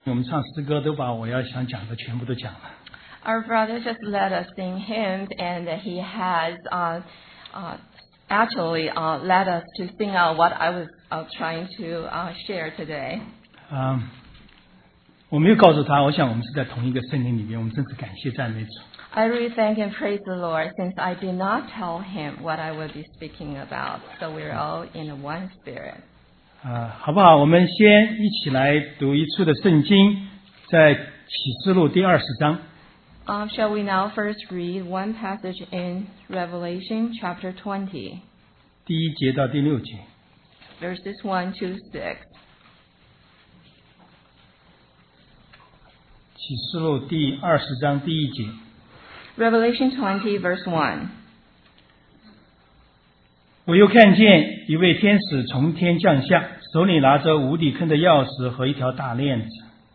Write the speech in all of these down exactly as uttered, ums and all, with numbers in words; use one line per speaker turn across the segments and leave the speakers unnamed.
我们唱诗歌都把我要想讲的全部都讲了。
Our brother just let us sing hymns, and he has uh, uh, actually uh, led us to sing out what I was uh, trying to uh, share today.
啊、我没有告诉他，我想我们是在同一个圣灵里面，我们真是感谢赞美主。
I really thank and praise the Lord, since I did not tell him what I would be speaking about, so we're all in one spirit.
啊、好不好？我们先一起来读一处的圣经，在启示录第二十章。
Um, shall we now first read one passage in Revelation chapter twenty,
第一节到第六节。
verses one to six.
启示录第二十章第一节。
Revelation twenty, verse one.
我又看见一位天使从天降下，手里拿着无底坑的钥匙和一条大链子。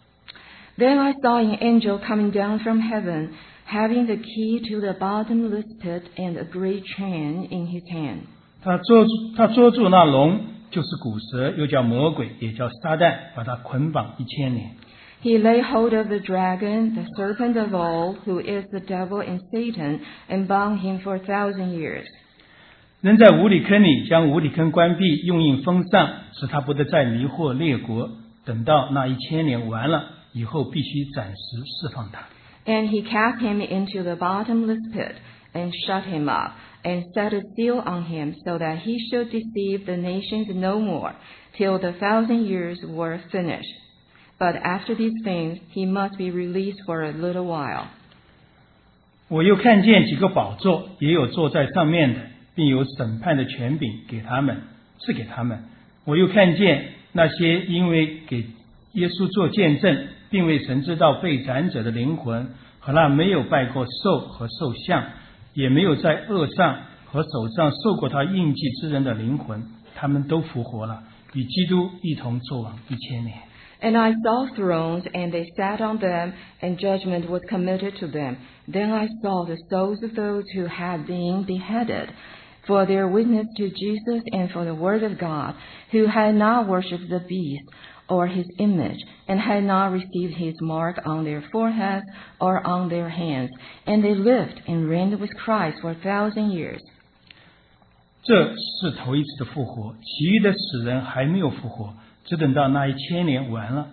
Then I saw an angel coming down from heaven, having the key to the bottomless pit and a great chain in his hand.
他捉住他捉住那龙，就是古蛇，又叫魔鬼，也叫撒旦，把他捆绑一千年。
He laid hold of the dragon, the serpent of old, who is the devil and Satan, and bound him for a thousand years.
人在无底坑里将无底坑关闭，用印封上，使他不得再迷惑列国。等到那一千年完了以后，必须暂时释放他。
And he cast him into the bottomless pit, and shut him up, and set a seal on him, so that he should deceive the nations no more, till the thousand years were finished. But after these things, he must be released for a little while.
我又看见几个宝座，也有坐在上面的，并有审判的权柄给他们，赐给他们。我又看见那些因为给耶稣做见证，并为神之道被斩者的灵魂，和那没有拜过兽和兽像，也没有在额上和手上受过他印记之人的灵魂，他们都复活了，与基督一同作王一千年。
And I saw thrones, and they sat on them, and judgment was committed to them. Then I saw the souls of those who had been beheaded for their witness to Jesus and for the word of God, who had not worshipped the beast or his image, and had not received his mark on their foreheads or on their hands. And they lived and reigned with Christ for a thousand years.
这是头一次的复活，其余的死人还没有复活，只等到那一千年完了。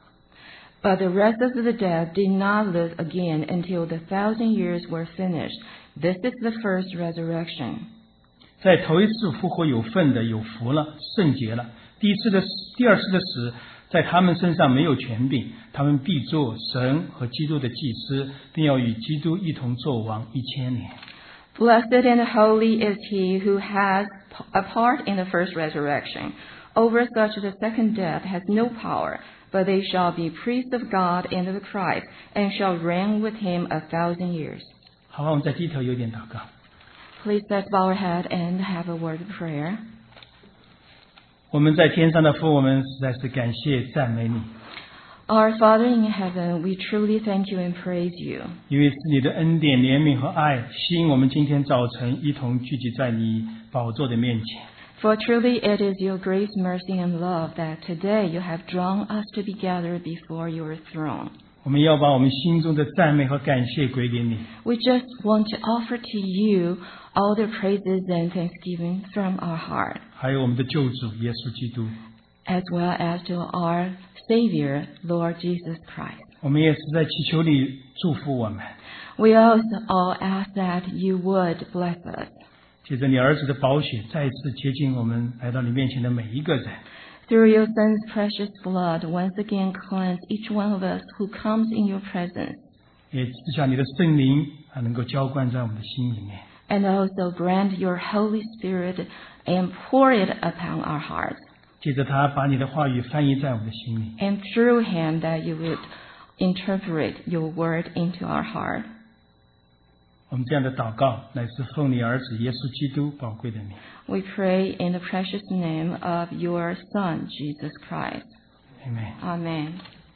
But the rest of the dead did not live again until the thousand years were finished. This is the first resurrection.
在头一次复活有份的有福了，圣洁了。第一次的死，第二次的死，在他们身上没有权柄，他们必做神和基督的祭司，并要与基督一同作王一千年。
Blessed and holy is he who has a part in the first resurrection. Over such the second death has no power, but they shall be priests of God and of Christ, and shall reign with him a thousand years.
好，我们再低头有点祷告。
Please let's bow our head and have a word of prayer.
我们在天上的父，我们实在是感谢赞美你，
Our Father in heaven, we truly thank you and praise you.
因为是你的恩典、怜悯和爱，吸引我们今天早晨一同聚集在你宝座的面前。
For truly it is your grace, mercy, and love that today you have drawn us to be gathered before your throne.
我们要把我们心中的赞美和感谢归给你。
We just want to offer to you all the praises and thanksgiving from our heart,
还有我们的救主耶稣基督，
as well as to our Savior, Lord Jesus Christ.
我们也是在祈求你祝福我们。
We also all ask that you would bless us.
借着你儿子的宝血，再一次接近我们来到你面前的每一个人。
Through your Son's precious blood, once again cleanse each one of us who comes in your presence,
也赐下你的圣灵，还能够浇灌在我们的心里面。
and also grant your Holy Spirit and pour it upon our hearts.
借着他把你的话语翻译在我们的心里。
And through him that you would interpret your word into our heart.
我们这样的祷告，乃是奉你儿子耶稣基督宝贵的名。
We pray in the precious name of your Son, Jesus Christ.
Amen。
Amen.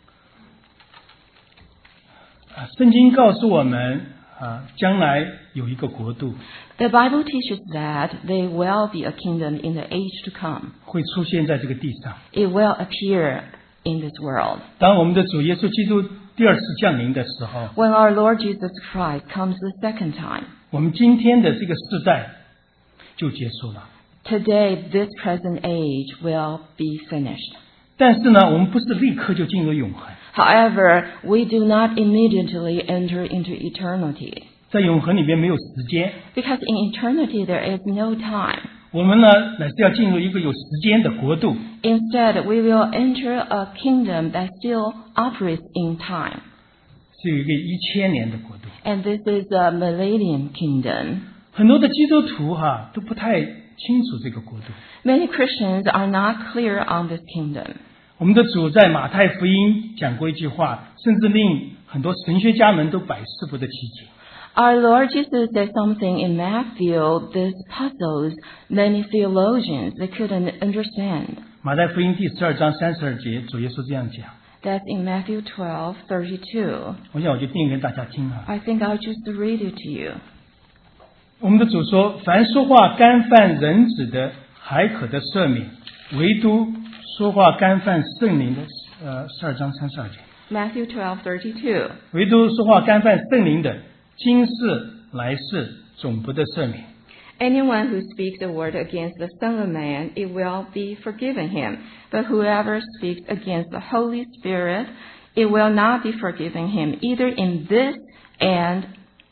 啊，圣经告诉我们啊，将来有一个国度
The Bible teaches that there will be a kingdom in the age to come.
会出现在这个地上。
It will appear in this world.
当我们的主耶稣基督第二次降临的时候，
When our Lord Jesus Christ comes the second time,
我们今天的这个世代就结束了。
today this present age will be finished.
但是呢，我们不是立刻就进入永恒，
However, we do not immediately enter into eternity,
在永恒里面没有时间。
because in eternity there is no time.
我们呢，乃是要进入一个有时间的国度，
Instead, we will enter a kingdom that still operates in time.
是有一个一千年的国度。
And this is a millennium kingdom.
很多的基督徒哈、都不太清楚这个国度。
Many Christians are not clear on this kingdom.
我们的主在马太福音讲过一句话，甚至令很多神学家们都百思不得其解。
Our Lord Jesus said something in Matthew that puzzles many theologians. They couldn't understand.
马太福音第十二章三十二节，主耶稣这样讲，
That's in Matthew twelve thirty-two.
我想我就念给大家听啊。
I think I'll just read it to you.
我们的主说，凡说话干犯人子的，还可得赦免，唯独说话干犯圣灵的，呃，十二章三十二节，
Matthew twelve thirty-two.
唯独说话干犯圣灵的，今世来世总不得赦免。
Anyone who speaks a word against the Son of Man, it will be forgiven him. But whoever speaks against the Holy Spirit, it will not be forgiven him, either in this and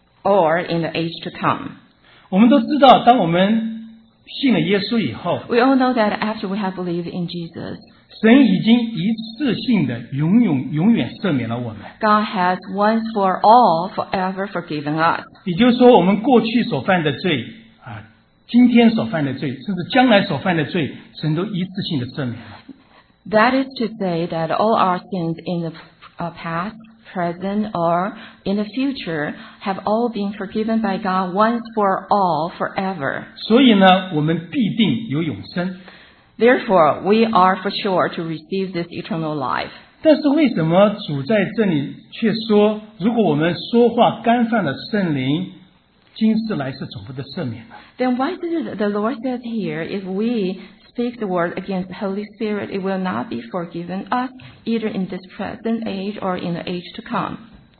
or in the age to come.
我们都知道，当我们信了耶稣以后，
We all know that after we have believed in Jesus,
神已经一次性的永永永远赦免了我们。
God has once for all forever forgiven us.
也就是说，我们过去所犯的罪啊，今天所犯的罪，甚至将来所犯的罪，神都一次性的赦免了。
That is to say that all our sins in the uh, past, present, or in the future have all been forgiven by God once for all forever.
所以呢，我们必定有永生。
Therefore, we are for sure to receive this eternal life.
但是为什么主在这里却说，如果我们说话干犯了圣灵，今世来世总不得赦免呢？
Then why does the Lord says here, if we speak the word against the Holy Spirit, it will not be forgiven us, either in this present age or in the age to come?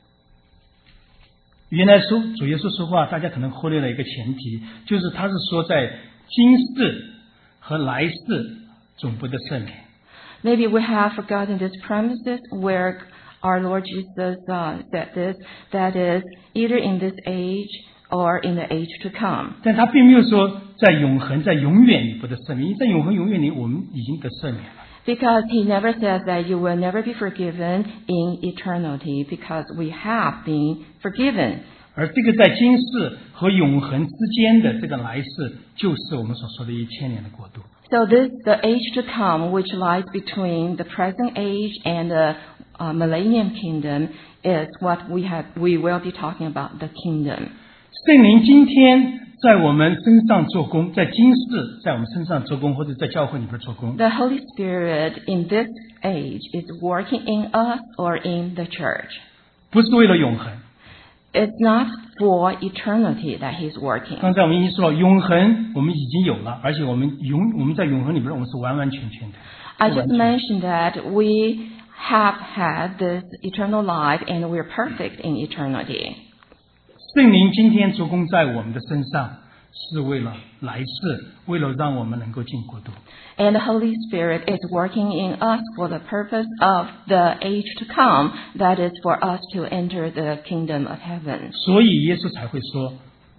原来说主耶稣说话，大家可能忽略了一个前提，就是他是说在今世和来世总不得赦免。
Maybe we have forgotten this premises where our Lord Jesus uh, said this, that is, either in this age or in the age to come.
但他并没有说在永恒、在永远里不得赦免，因为在永恒、永远里我们已经得赦免了。
Because he never says that you will never be forgiven in eternity, because we have been forgiven.
而这个在今世和永恒之间的这个来世，就是我们所说的一千年的国度。
So this, the age to come, which lies between the present age and the uh, millennium kingdom, is what we have. We will be talking about the kingdom.
圣灵今天在我们身上做工，在今世在我们身上做工，或者在教会里边做工。
The Holy Spirit in this age is working in us or in the church.
不是为了永恒。
It's not for eternity that He's working.
刚才我们已经说了，永恒我们已经有了，而且我们永我们在永恒里边，我们是完完全全的。
I
是完
just
全
mentioned that we have had this eternal life and we're perfect in eternity.
圣灵今天做工在我们的身上，是为了来世，为了让我们能够进国度。
And the Holy Spirit is working in us for the purpose of the age to come, that is for us to enter the kingdom of heaven.
所以耶稣才会说，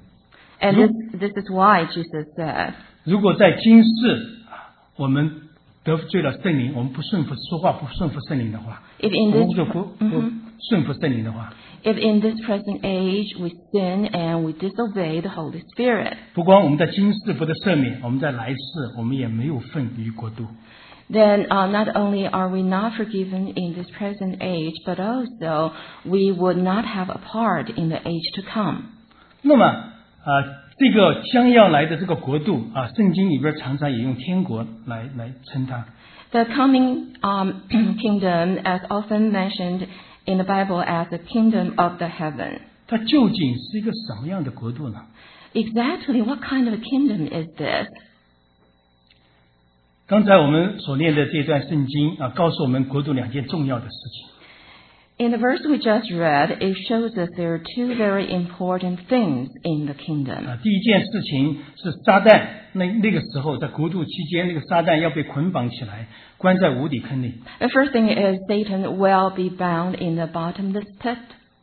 And this, this is why Jesus said,
如果在今世我们得罪了圣灵，我们不顺服说话，不顺服圣灵的话，
if in
我们
this,
就不不
Mhm.
顺服圣灵的话，
if in this present age we sin and we disobey the Holy Spirit,
不光我们在今世不得赦免，我们在来世我们也没有份于国度。
then uh, not only are we not forgiven in this present age, but also we would not have a part in the age to come.
那么啊、这个将要来的这个国度啊，圣经里边常常也用天国来来称它。
The coming um, kingdom, as often mentioned in the Bible as the kingdom of the heaven.
它究竟是一个什么样的国度呢？
Exactly what kind of a kingdom is this?
刚才我们所念的这段圣经啊，告诉我们国度两件重要的事情。
In the verse we just read, it shows us there are two very important things in the kingdom.
啊，第一件事情是撒旦，那那个时候在国度期间，那个撒旦要被捆绑起来，关在无底坑里。
The first thing is Satan will be bound in the bottomless pit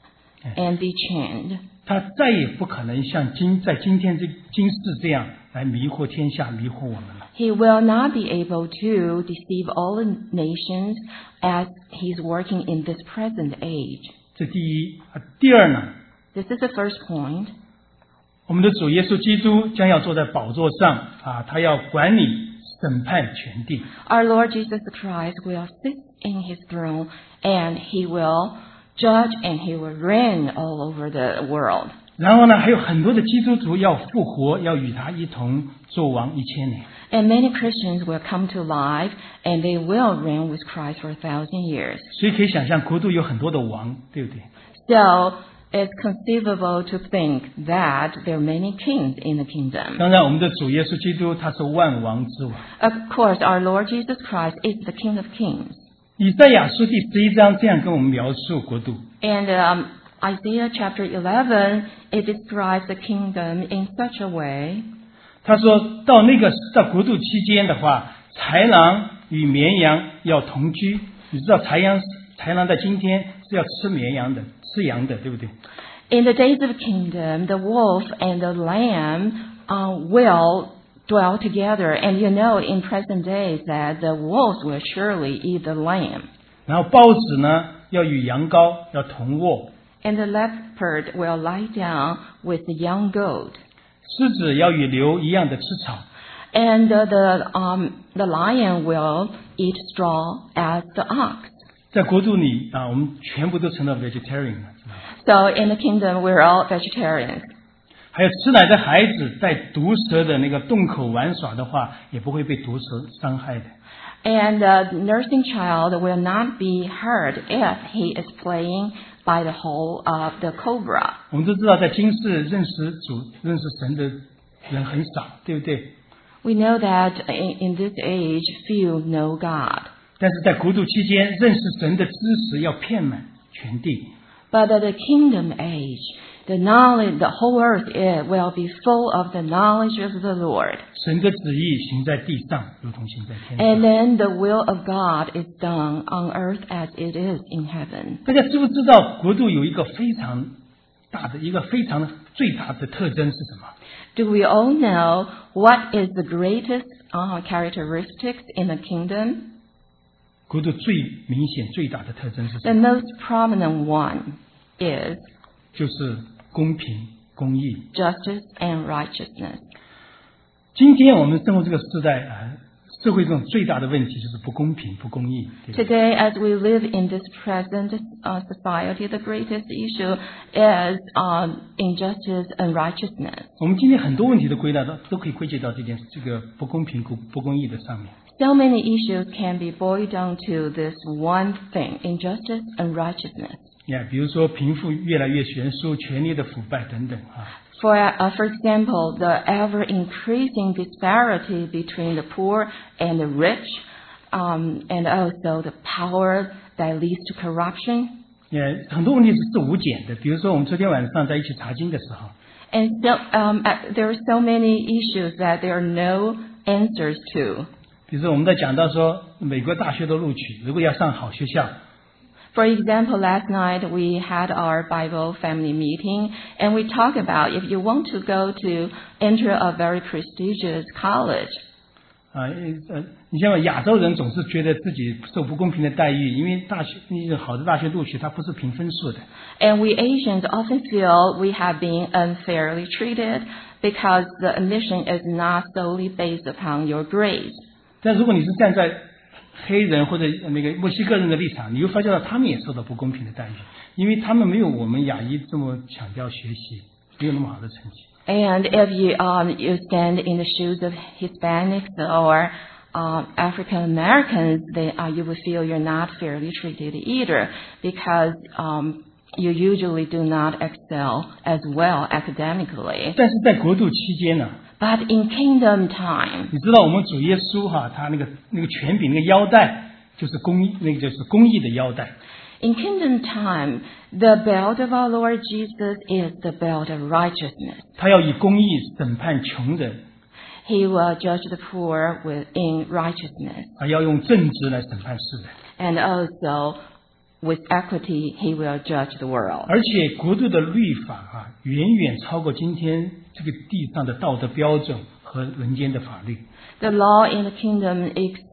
and be chained.
他再也不可能像今在今天这今世这样来迷惑天下，迷惑我们了。
He will not be able to deceive all the nations as he's working in this present age.
这第一啊，第二呢，
This is the first point.
我们的主耶稣基督将要坐在宝座上啊，他要管理审判全地。
Our Lord Jesus Christ will sit in his throne and he will judge and he will reign all over the world.
然后呢，还有很多的基督徒要复活，要与他一同作王一千年。
And many Christians will come to life and they will reign with Christ for a thousand years.
所以可以想象，国度有很多的王，对不对？
So it's conceivable to think that there are many kings in the kingdom.
当然，我们的主耶稣基督他是万王之王。
Of course, our Lord Jesus Christ is the King of Kings.
以赛亚书第十一章这样跟我们描述国度。
And um, Isaiah chapter eleven, it describes the kingdom in such a way.
他说到那个到国度期间的话，豺狼与绵羊要同居。你知道豺羊豺狼在今天是要吃绵羊的，吃羊的，对不对？
In the days of the kingdom, the wolf and the lamb uh, will dwell together. And you know, in present days, that the wolves will surely eat the lamb.
然后豹子呢要与羊羔要同卧，
And the leopard will lie down with the young goat.
狮子要与牛一样的吃草。
And uh, the, um, the lion will eat straw as the ox.
在国度里啊，我们全部都成了 vegetarian 了，知道吗？
So in the kingdom, we're all vegetarians.
还有吃奶的孩子在毒蛇的那个洞口玩耍的话，也不会被毒蛇伤害的。
And the nursing child will not be hurt if he is playing by the hole of the cobra.
我们都知道，在今世认识主、认识神的人很少，对不对？
We know that in, in this age, few know God.
但是在国度期间，认识神的知识要遍满全地。
But at the kingdom age, the knowledge, the whole earth it will be full of the knowledge of the Lord.
神的旨意行在地上，如同行在天
And
上。
then the will of God is done on earth as it is in heaven.
大家知不知道国度有一个非常大的、一个非常最大的特征是什么？
Do we all know what is the greatest uh, characteristics in the kingdom?
国度最明显、最大的特征是什
The
么？
most prominent one is
就是公平、公义。
justice and righteousness.
今天我们生活这个时代啊，社会中最大的问题就是不公平、不公义。对不对？
Today, as we live in this present uh, society, the greatest issue is um, injustice and righteousness.
我们今天很多问题的归纳都都可以归结到这件这个不公平、不不公义的上面。
So many issues can be boiled down to this one thing, injustice and righteousness.
呀，比如说贫富越来越悬殊、权力的腐败等等啊。
For, uh, for example, the ever-increasing disparity between the poor and the rich, um, and also the power that leads to corruption.
也很多问题是是无解的，比如说我们昨天晚上在一起查经的时候，
And so, um, uh, there are so many issues that there are no answers to.
比如说我们在讲到说美国大学的录取，如果要上好学校，
For example, last night we had our Bible family meeting, and we talked about if you want to go to enter a very prestigious college.
啊呃，你像亚洲人总是觉得自己受不公平的待遇，因为大学那个好的大学录取它不是凭分数的。
And we Asians often feel we have been unfairly treated because the admission is not solely based upon your grades.
但如果你是站在黑人或者那个墨西哥人的立场，你会发现到他们也受到不公平的待遇，因为他们没有我们亚裔这么强调学习，没有那么好的成绩。
And if you um you stand in the shoes of Hispanics or um, African Americans, then uh, you will feel you're not fairly treated either because um, you usually do not excel as well academically.
但是在国度期间呢、
But in kingdom time,
你知道我们主耶稣哈，他那个那个权柄那个腰带就是公义，那个就是公义的腰带。
in kingdom time, the belt of our Lord Jesus is the belt of righteousness.
他要以公义审判穷人，
He will judge the poor with in righteousness,
还要用正直来审判世人。
and also with equity he will judge the world.
而且国度的律法啊，远远超过今天这个地上的道德标准和人间的法律。
The law in the kingdom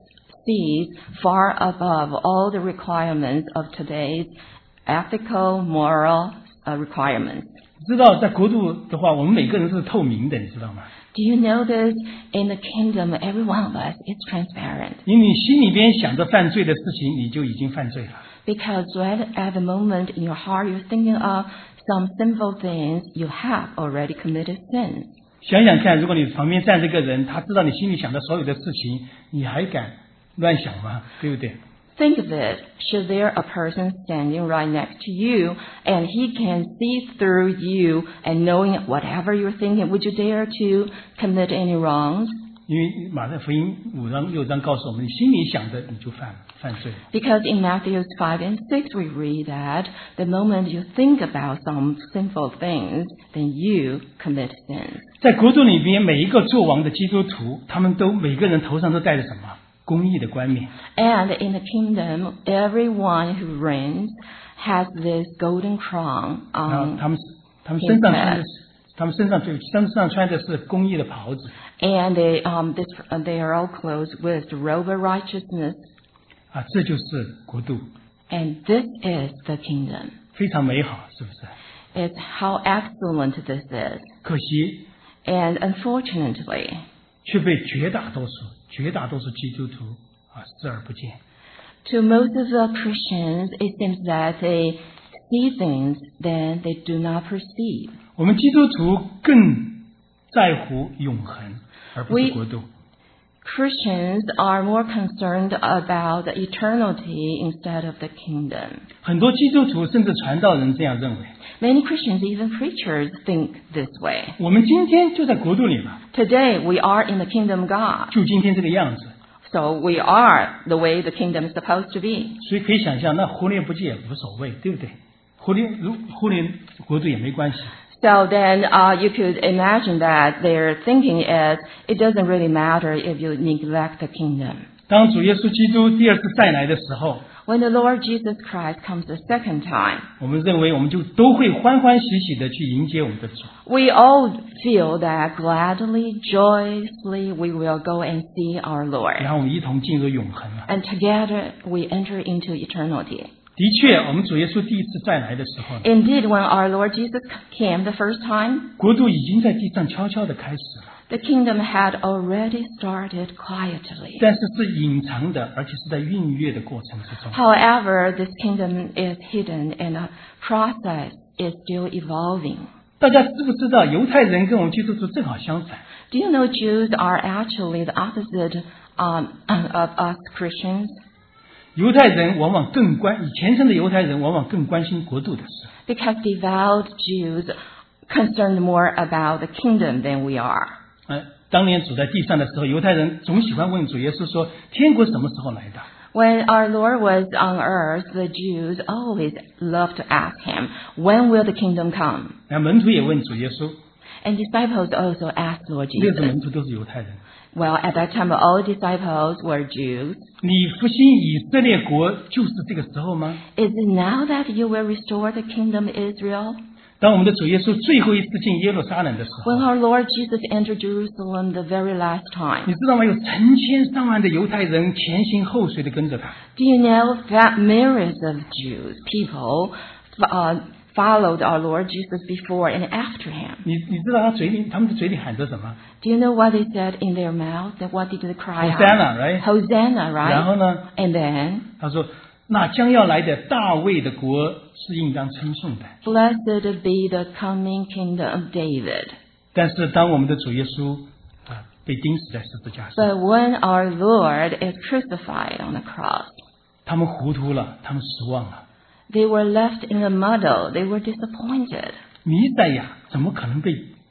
exceeds far above all the requirements of today's ethical, moral uh, requirements.
知道在国度的话，我们每个人是透明的，你知道吗？
Do you know this? In the kingdom, every one of us is transparent.
因为你心里边想着犯罪的事情，你就已经犯罪了。
Because right at the moment in your heart you're thinking of some sinful things, you have already committed sins.
想想看，如果你旁边站着个人，他知道你心里想的所有的事情，你还敢乱想吗？对不对？
Think of it. Should there a person standing right next to you and he can see through you and knowing whatever you're thinking, would you dare to commit any wrongs?
因为马太福音五章六章告诉我们，你心里想的你就犯了犯罪了。
Because in Matthew five and six we read that the moment you think about some sinful things, then you commit sins.
在国度里边，每一个做王的基督徒，他们都每个人头上都戴着什么？公义的冠冕。
And in the kingdom, everyone who reigns has this golden crown
然后
on
他们他们身上穿的是，他们身上对身上穿的是公义的袍子
and they um this uh, they are all clothed with the robe of righteousness,
啊，这就是国度，
and this is the kingdom.
非常美好，是不是？
It's how excellent this is.
可惜
And unfortunately,
却被绝大多数绝大多数基督徒啊视而不见。
to most of the Christians, it seems that they see things then they do not perceive.
我们基督徒更在乎永恒，而不是
We-
国度。
Christians are more concerned about the eternity instead of the kingdom.
很多基督徒甚至传道人这样认为。
Many Christians, even preachers, think this way.
我们今天就在国度里嘛，
Today, we are in the kingdom of God.
就今天这个样子，
So we are the way the kingdom is supposed to be.
所以可以想象，那忽略不计也无所谓，对不对？忽略如忽略国度也没关系。
So then uh, you could imagine that their thinking is, it doesn't really matter if you neglect the kingdom.
当主耶稣基督第二次再来的时候，
When the Lord Jesus Christ comes the second time,
我们认为我们就都会欢欢喜喜的去迎接我们的主。
we all feel that gladly, joyously, we will go and see our Lord.
然后我们一同进入永恒了。
And together we enter into eternity.
的确，我们主耶稣第一次再来的时候，
Indeed, when our Lord Jesus came the first time,
国度已经在地上悄悄的开始了，
the kingdom had already started quietly.
但是是隐藏的，而且是在孕育的过程之中。
However, this kingdom is hidden and the process is still evolving.
大家知不知道，犹太人跟我们基督徒正好相反。
Do you know Jews are actually the opposite um, of us Christians?
犹太人往往更关，以虔诚的犹太人往往更关心国度的事。
Because devout Jews concerned more about the kingdom than we are.
呃，当年主在地上的时候，犹太人总喜欢问主耶稣说：“天国什么时候来的
When our Lord was on earth, the Jews always loved to ask him, when will the kingdom come?？”
然后门徒也问主耶稣，
And disciples also asked Lord
六十
Jesus.
门徒都是犹太人。
Well, at that time, all disciples were Jews.
你复兴以色列国就是这个时候吗？
Is it now that you will restore the kingdom of Israel?
当我们的主耶稣最后一次进耶路撒冷的时
When
候，
our Lord Jesus entered Jerusalem the very last
你
time,
知道吗？有成千上万的犹太人前行后随的跟着他。
do you know that myriads of Jews, people, uh, followed our Lord Jesus before and after him?
你你知道他嘴里他们的嘴里喊着什么
Do you know what they said in their mouth? And what did they cry out?
？Hosanna, right？
Hosanna,
然后
right?
呢，
And then,
他说：“那将要来的大卫的国是应当称颂的。”
blessed be the coming kingdom of David.
但是当我们的主耶稣啊被钉死在十字架上，
But when our Lord is crucified on the cross,
他们糊涂了，他们失望了。
they were left in a muddle. They were disappointed.
弥赛亚怎么可能被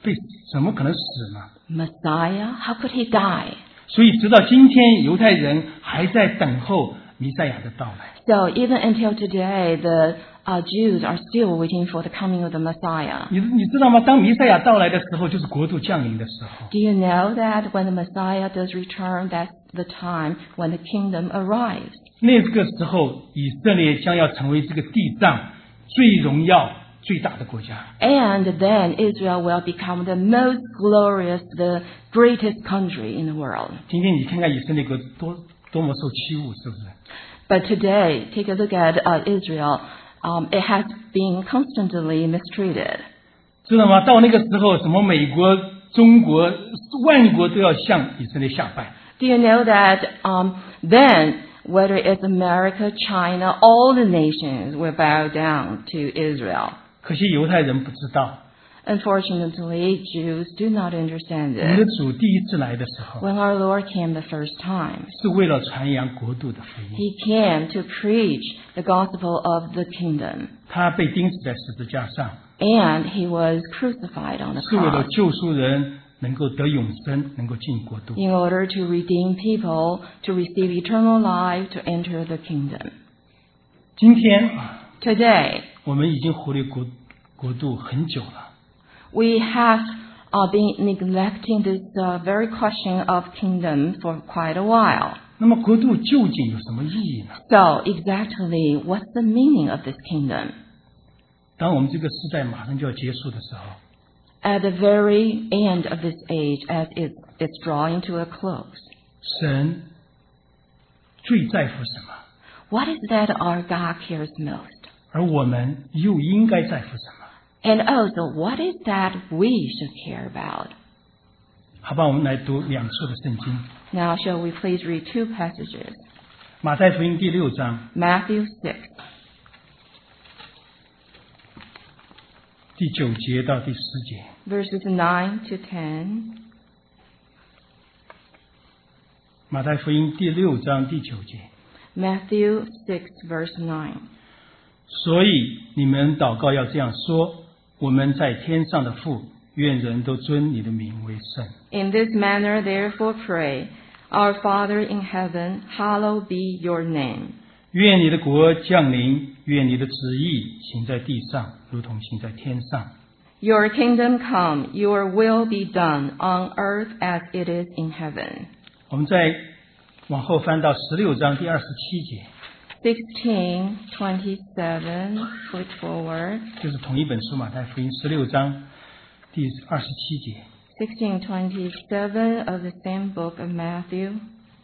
被怎么可能死呢？
Messiah, how could he die?
所以直到今天，犹太人还在等候弥赛亚的到来。
So even until today, the uh, Jews are still waiting for the coming of the Messiah.
你你知道吗？当弥赛亚到来的时候，就是国度降临的时候。
Do you know that when the Messiah does return, that's the time when the kingdom arrives?
那个时候，以色列将要成为这个地上最荣耀、最大的国家。
And then Israel will become the most glorious, the greatest country in the world.
今天你看看以色列国多多么受欺侮，是不是？
But today, take a look at uh, Israel. Um, it has been constantly mistreated.
知道吗？到那个时候，什么美国、中国、万国都要向以色列下拜。
Do you know that um, then, whether it's America, China, all the nations will bow down to Israel?
可惜犹太人不知道，
Unfortunately, Jews do not understand
我们的
this.
主第一次来的时候，
When our Lord came the first time,
是为了传扬国度的福音。
He came to preach the gospel of the kingdom.
他被钉死在十字架上，
And He was crucified on the
是为了
cross
救赎人能够得永生，能够进国度。
in order to redeem people, to receive eternal life, to enter the kingdom.
今天啊，
Today,
我们已经活离国国度很久了。
we have uh, been neglecting this uh, very question of kingdom for quite a while.
那么国度究竟有什么意义呢？
So, exactly, what's the meaning of this kingdom?
当我们这个时代马上就要结束的时候，
At the very end of this age, as it, it's drawing to a close,
神最在乎什么？
what is that our God cares most?
而我们又应该在乎什么？
And also, what is that we should care about?
好吧，我们来读两处的圣经。
Now, shall we please read two passages?
马太福音第六章
Matthew six,
第九节到第十节。
verses nine to ten.
马太福音第六章第九节。
Matthew six, verse nine.
所以你们祷告要这样说：我们在天上的父，愿人都尊你的名为圣。
In this manner, therefore, pray, Our Father in heaven, hallowed be your name.
愿你的国降临，愿你的旨意行在地上，如同行在天上。
Your kingdom come, your will be done on earth as it is in heaven.
我们再往后翻到十六章第二十七节，
Sixteen twenty-seven, flip forward.
就是同一本书马太福音十六章第二十七节。
Sixteen twenty-seven of the same book of Matthew.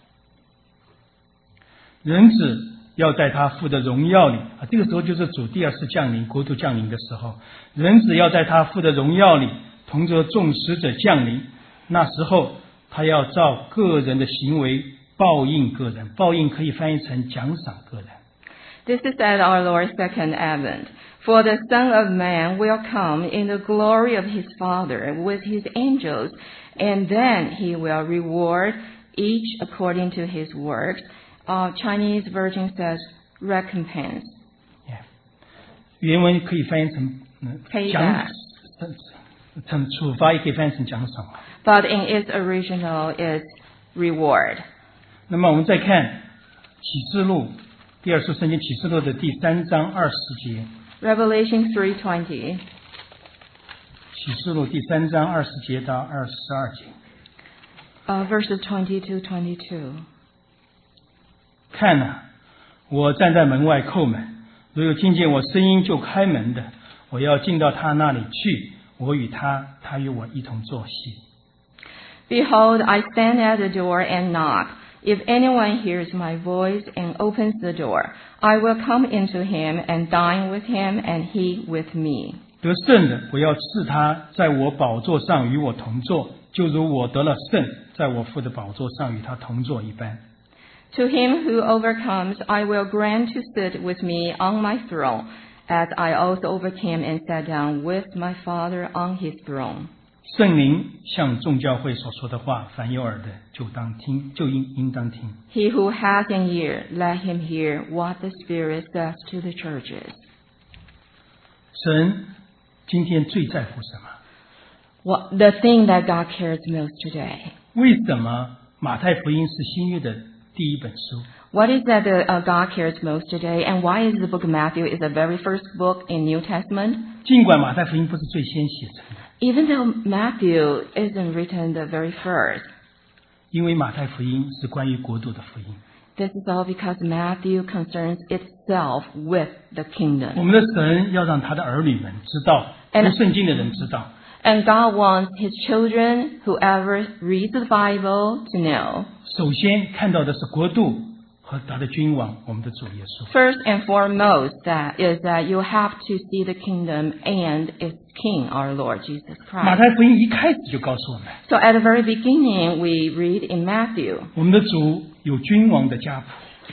人子要在他父的荣耀里啊，这个时候就是主第二次降临、国度降临的时候。人子要在他父的荣耀里，同着众使者降临。那时候，他要照个人的行为报应个人。报应可以翻译成奖赏个人。
This is at our Lord's second advent. For the Son of Man will come in the glory of his Father with his angels, and then he will reward each according to his works. Uh, Chinese version says recompense.
Yeah. 原文可以翻译成嗯
Payback.
奖惩处罚，也可以翻译成奖赏。
But in its original, it's reward.
那么我们再看启示录第二书圣经启示录的第三章二十节。
Revelation three twenty.
启示录第三章二十节到二十二节。
Uh, verses twenty to twenty-two.
看哪，我站在门外叩门，如有听见我声音就开门的，我要进到他那里去，我与他，他与我一同坐席。
Behold, I stand at the door and knock. If anyone hears my voice and opens the door, I will come into him and dine with him and he with me.
得胜的，我要赐他在我宝座上与我同坐，就如我得了胜，在我父的宝座上与他同坐一般。
To him who overcomes, I will grant to sit with me on my throne, as I also overcame and sat down with my Father on his throne.
圣灵向众教会所说的话，凡有耳的就当听，就应应当听。
He who has an ear, let him hear what the Spirit says to the churches.
神今天最在乎什么？
What, the thing that God cares most today.
为什么马太福音是新约的第一本书？
What is that the, uh, God cares most today, and why is the book of Matthew is the very first book in New Testament?
尽管马太福音不是最先写成的，
Even though Matthew isn't written the very first,
因为马太福音是关于国度的福音。
this is all because Matthew concerns itself with the
我
kingdom.
们的神要让他的儿女们知道，
And-
读圣经的人知道，
And God wants His children, whoever reads the Bible, to know.
首先看到的是国度和他的君王，我们的主耶稣。
First and foremost, that is that you have to see the kingdom and its king, our Lord Jesus
马
Christ.
太福音一开始就告诉我们，
So at the very beginning, we read in Matthew,
我们的主有君王的家谱。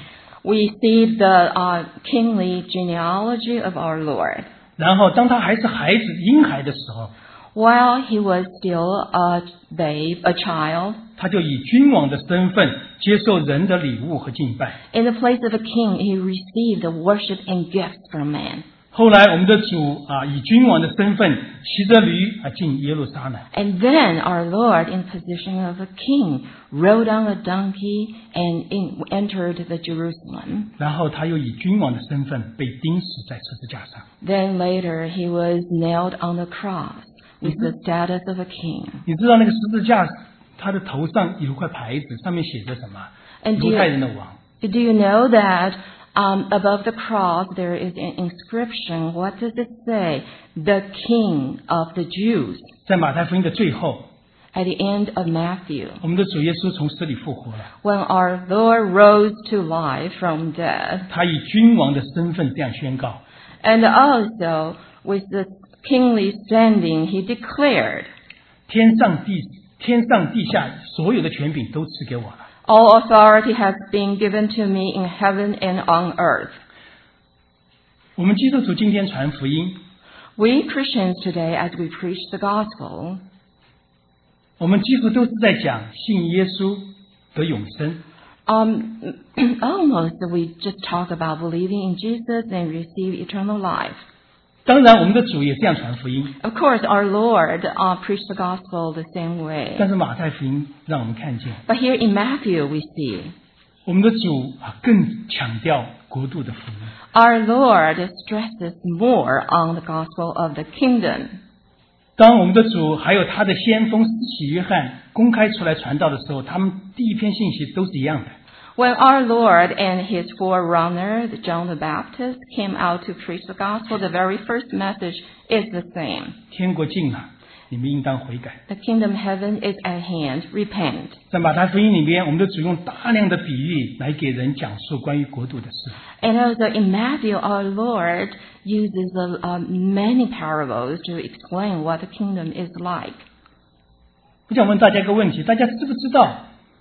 we see the uh, kingly genealogy of our Lord.
然后当他还是孩子婴孩的时候，
While he was still a babe, a child,
他就以君王的身份接受人的礼物和敬拜。
in the place of a king, he received the worship and gifts from man.
后来我们的主啊，以君王的身份骑着驴啊进耶路撒冷。
And then our Lord, in position of a king, rode on a donkey and in, entered the Jerusalem.
然后他又以君王的身份被钉死在十字架上。
Then later he was nailed on the cross with the status of a king.
你知道那个十字架，他的头上有一块牌子，上面写着什么？
And do
犹太
you,
人的王。
do you know that um, above the cross there is an inscription? What does it say? The King of the Jews.
在马太福音的最后，
At the end of Matthew,
我们的主耶稣从死里复活了，
when our Lord rose to life from death,
他以君王的身份这样宣告：
and also with the kingly standing, he declared,
天上地天上地下所有的权柄都赐给我了。
all authority has been given to me in heaven and on earth.
我们基督徒今天传福音，
We Christians today, as we preach the gospel,
我们几乎都是在讲信耶稣得永生。
um, almost we just talk about believing in Jesus and receive eternal life.
当然，我们的主也这样传福音，
Of course, our Lord uh, preached the gospel the same
但
way.
是马太福音让我们看见，
But here in Matthew, we see
我们的主啊更强调国度的福音。
our Lord stresses more on the gospel of the kingdom.
当我们的主还有他的先锋施洗约翰公开出来传道的时候，他们第一篇信息都是一样的。
When our Lord and his forerunner, John the Baptist, came out to preach the gospel, the very first message is the same.
天国近了，你们应当悔改。
The kingdom of heaven is at hand. Repent.
在马太福音里面，我们的主用大量的比喻来给人讲述关于国度的事。
And also in Matthew, our Lord uses uh, uh, many parables to explain what the kingdom is like.
我想问大家一个问题：大家知不知道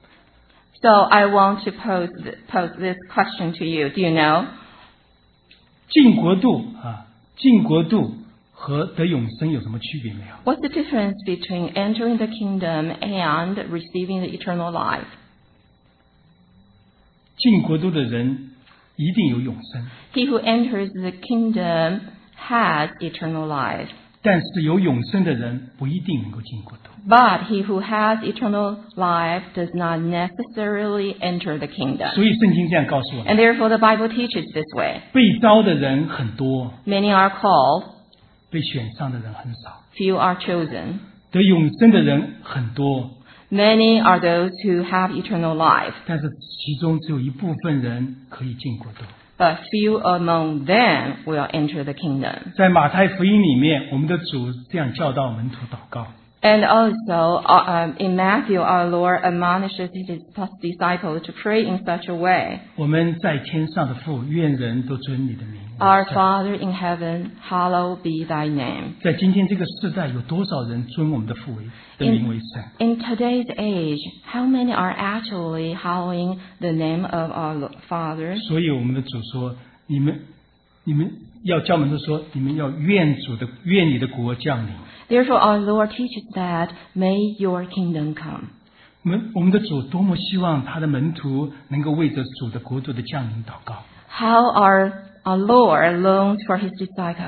So I want to pose, th- pose this question to you. Do you know?
进国度啊，进国度和得永生有什么区别没有？
What's the difference between entering the kingdom and receiving the eternal life?
进国度的人一定有永生，
He who enters the kingdom has eternal life.
但是有永生的人不一定能够进国度。
But he who has eternal life does not necessarily enter the kingdom.
所以圣经这样告诉我
And
们：
therefore the Bible teaches this way.
被招的人很多，
Many are called,
被选上的人很少；
few are chosen.
得永生的人很多，
Many are those who have eternal life,
但是其中只有一部分人可以进国度。
but few among them will enter the kingdom.
在马太福音里面，我们的主这样教导门徒祷告：
And also, uh, um, in Matthew, our Lord admonishes his disciples to pray in such a way.
我们在天上的父，愿人都尊你的名。
Our Father in heaven, hallowed be thy name.
在今天这个世代，有多少人尊我们的父为的名为圣？
In today's age, how many are actually hallowing the name of our Father?
所以我们的主说：你们，你们要教门徒说，你们要愿主的，愿你的国降临。
Therefore, our Lord teaches that, may your kingdom come.
我们我们的主多么希望他的门徒能够为着主的国度的降临祷告。
How our, our Lord longs for his disciples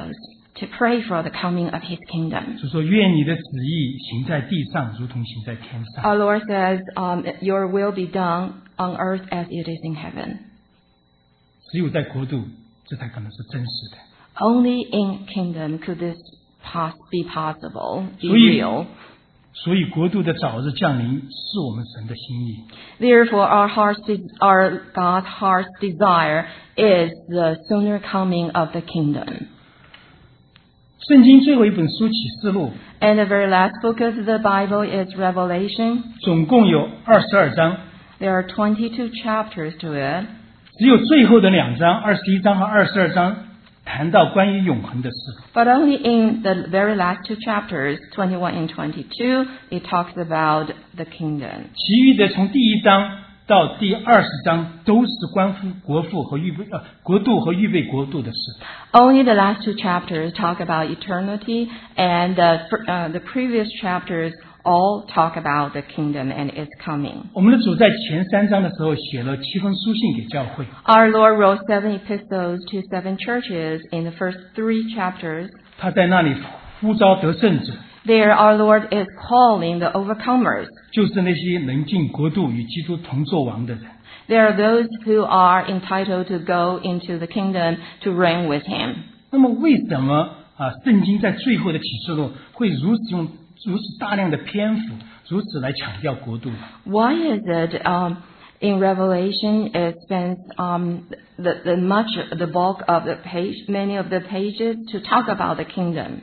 to pray for the coming of his kingdom.
就说愿你的旨意行在地上，如同行在天上。
Our Lord says, um, your will be done on earth as it is in heaven.
只有在国度，这才可能是真实的。
Only in kingdom could this pos- be possible, be
所以
real.
所以国度的早日降临是我们神的心意。
Therefore, our heart's de- our God's heart's desire is the sooner coming of the kingdom.
圣经最后一本书启示录，
And the very last book of the Bible is Revelation.
总共有二十二章，
There are twenty-two chapters to it.
只有最后的两章，二十一章和二十二章谈到关于永恒的事。
But only in the very last two chapters, twenty-one and twenty-two, it talks about the kingdom.
其余的从第一章到第二十章都是关乎国父和预备呃国度和预备国度的事。
Only the last two chapters talk about eternity, and the, uh, the previous chapters all talk about the kingdom and its coming.
我们的主在前三章的时候写了七封书信给教会，
Our Lord wrote seven epistles to seven churches in the first three chapters.
他在那里呼召得胜者，
There, our Lord is calling the overcomers.
就是那些能进国度与基督同作王的人。
There are those who are entitled to go into the kingdom to reign with him.
那么为什么啊圣经在最后的启示录会如此用如此大量的篇幅，如此来强调国度呢？
Why is it um, in Revelation it spends um, the, the much the bulk of the page, many of the pages to talk about the kingdom?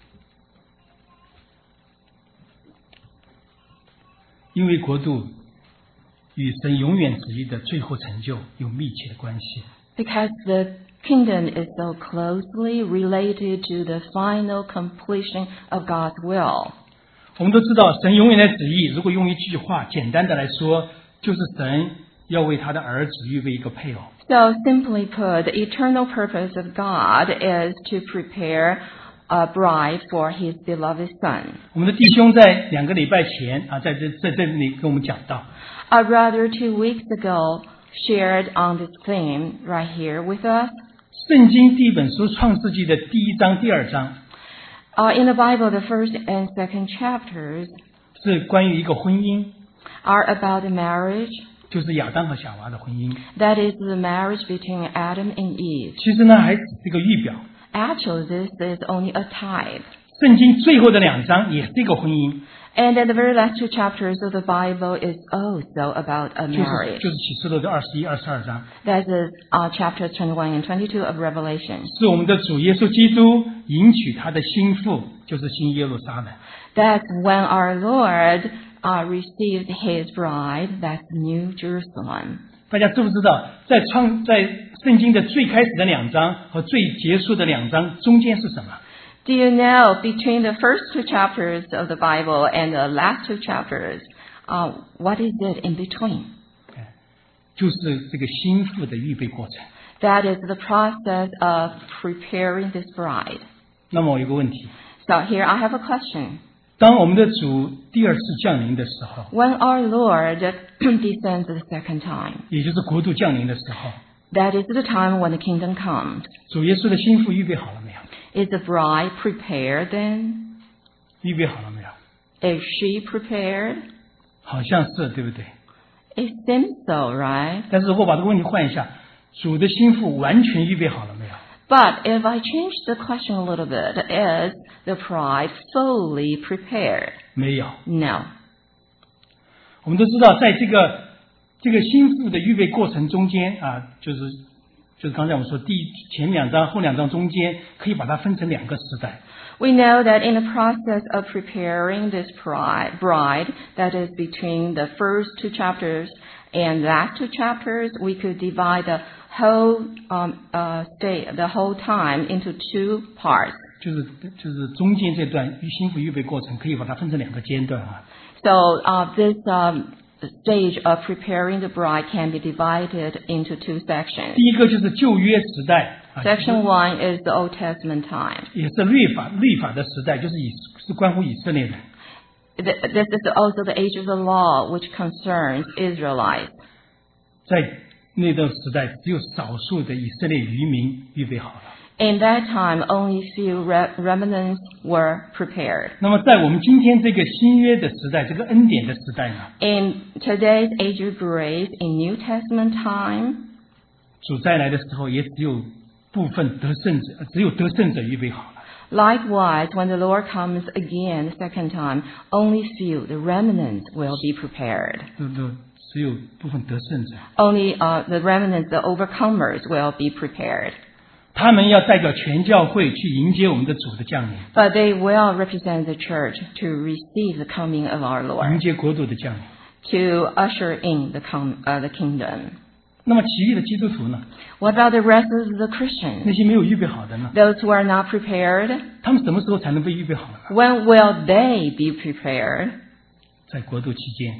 因为国度与神永远旨意的最后成就有密切的关系。
Because the kingdom is so closely related to the final completion of God's will.
我们都知道，神永远的旨意，如果用一句话简单的来说，就是神要为他的儿子预备一个配偶。
So simply put, the eternal purpose of God is to prepare a bride for his beloved son.
我们的弟兄在两个礼拜前啊，在这在这里跟我们讲到，
Our brother two weeks ago shared on this theme right here with us.
圣经第一本书《创世纪》的第一章、第二章
Uh, in the Bible, the first and second chapters
是关于一个婚姻，
are about marriage.
就是亚当和夏娃的婚姻。
That is the marriage between Adam and Eve.
其实呢，还只是一个预表。
Actually, this is only a type.
圣经最后的两章也是一个婚姻，
And then the very last two chapters of the Bible is also about a
就是
marriage.
就是启示录的二十一、二十二章，
That is uh, chapters twenty-one and twenty-two of Revelation.
是我们的主耶稣基督迎娶他的心腹，就是新耶路撒冷。
That's when our Lord uh, received his bride, that's New Jerusalem.
大家知不知道，在创在圣经的最开始的两章和最结束的两章中间是什么？
Do you know between the first two chapters of the Bible and the last two chapters, uh, what is it in between?
就是这个心腹的预备过程。
That is the process of preparing this bride.
那么我有个问题，
So here I have a question.
当我们的主第二次降临的时候，
When our Lord descends the second time,
也就是国度降临的时候，
that is the time when the kingdom comes.
主耶稣的心腹预备好了没有？
Is the bride prepared then?
预备好了没有？
Is she prepared?
好像是，对不对？
It seems so, right?
但是如果把这个问题换一下，主的心腹完全预备好了没有？
But if I change the question a little bit, is the bride fully prepared?
没有。
No.
我们都知道，在这个这个心腹的预备过程中间啊，就是就是刚才我们说第前两章后两章中间，可以把它分成两个时代。
We know that in the process of preparing this bride, bride, that is between the first two chapters and last two chapters, we could divide the whole um, uh, stay, the whole time into two parts.
就是就是中间这段心腹预备过程，可以把它分成两个阶段啊。
So uh, this um, stage of preparing the bride can be divided into two sections.
第一个就是旧约时代啊，
Section one is the Old Testament time.
也是律法律法的时代，就是以是关乎以色列人。
Th- This is also the age of the law, which concerns Israelites.
在那段时代，只有少数的以色列渔民预备好了。
In that time, only few re- remnants were prepared.
那么在我们今天这个新约的时代，这个恩典的时代呢，
In today's age of grace, in New Testament time,
主再来的时候，也只有部分得胜者，只有得胜者预备好了。
likewise, when the Lord comes again the second time, only few, the remnants, will be prepared.
都都只有部分得胜者，
Only uh, the remnants, the overcomers, will be prepared.
他们要代表全教会去迎接我们的主的降临，
But they will represent the church to receive the coming of our
迎
Lord,
接国度的降临。
to usher in the, com- uh, the kingdom.
那么其余的基督徒呢？
What about the rest of the
那
Christians?
些没有预备好的呢？
Those who are not prepared?
他们什么时候才能被预备好呢？
When will they be prepared?
在国度期间，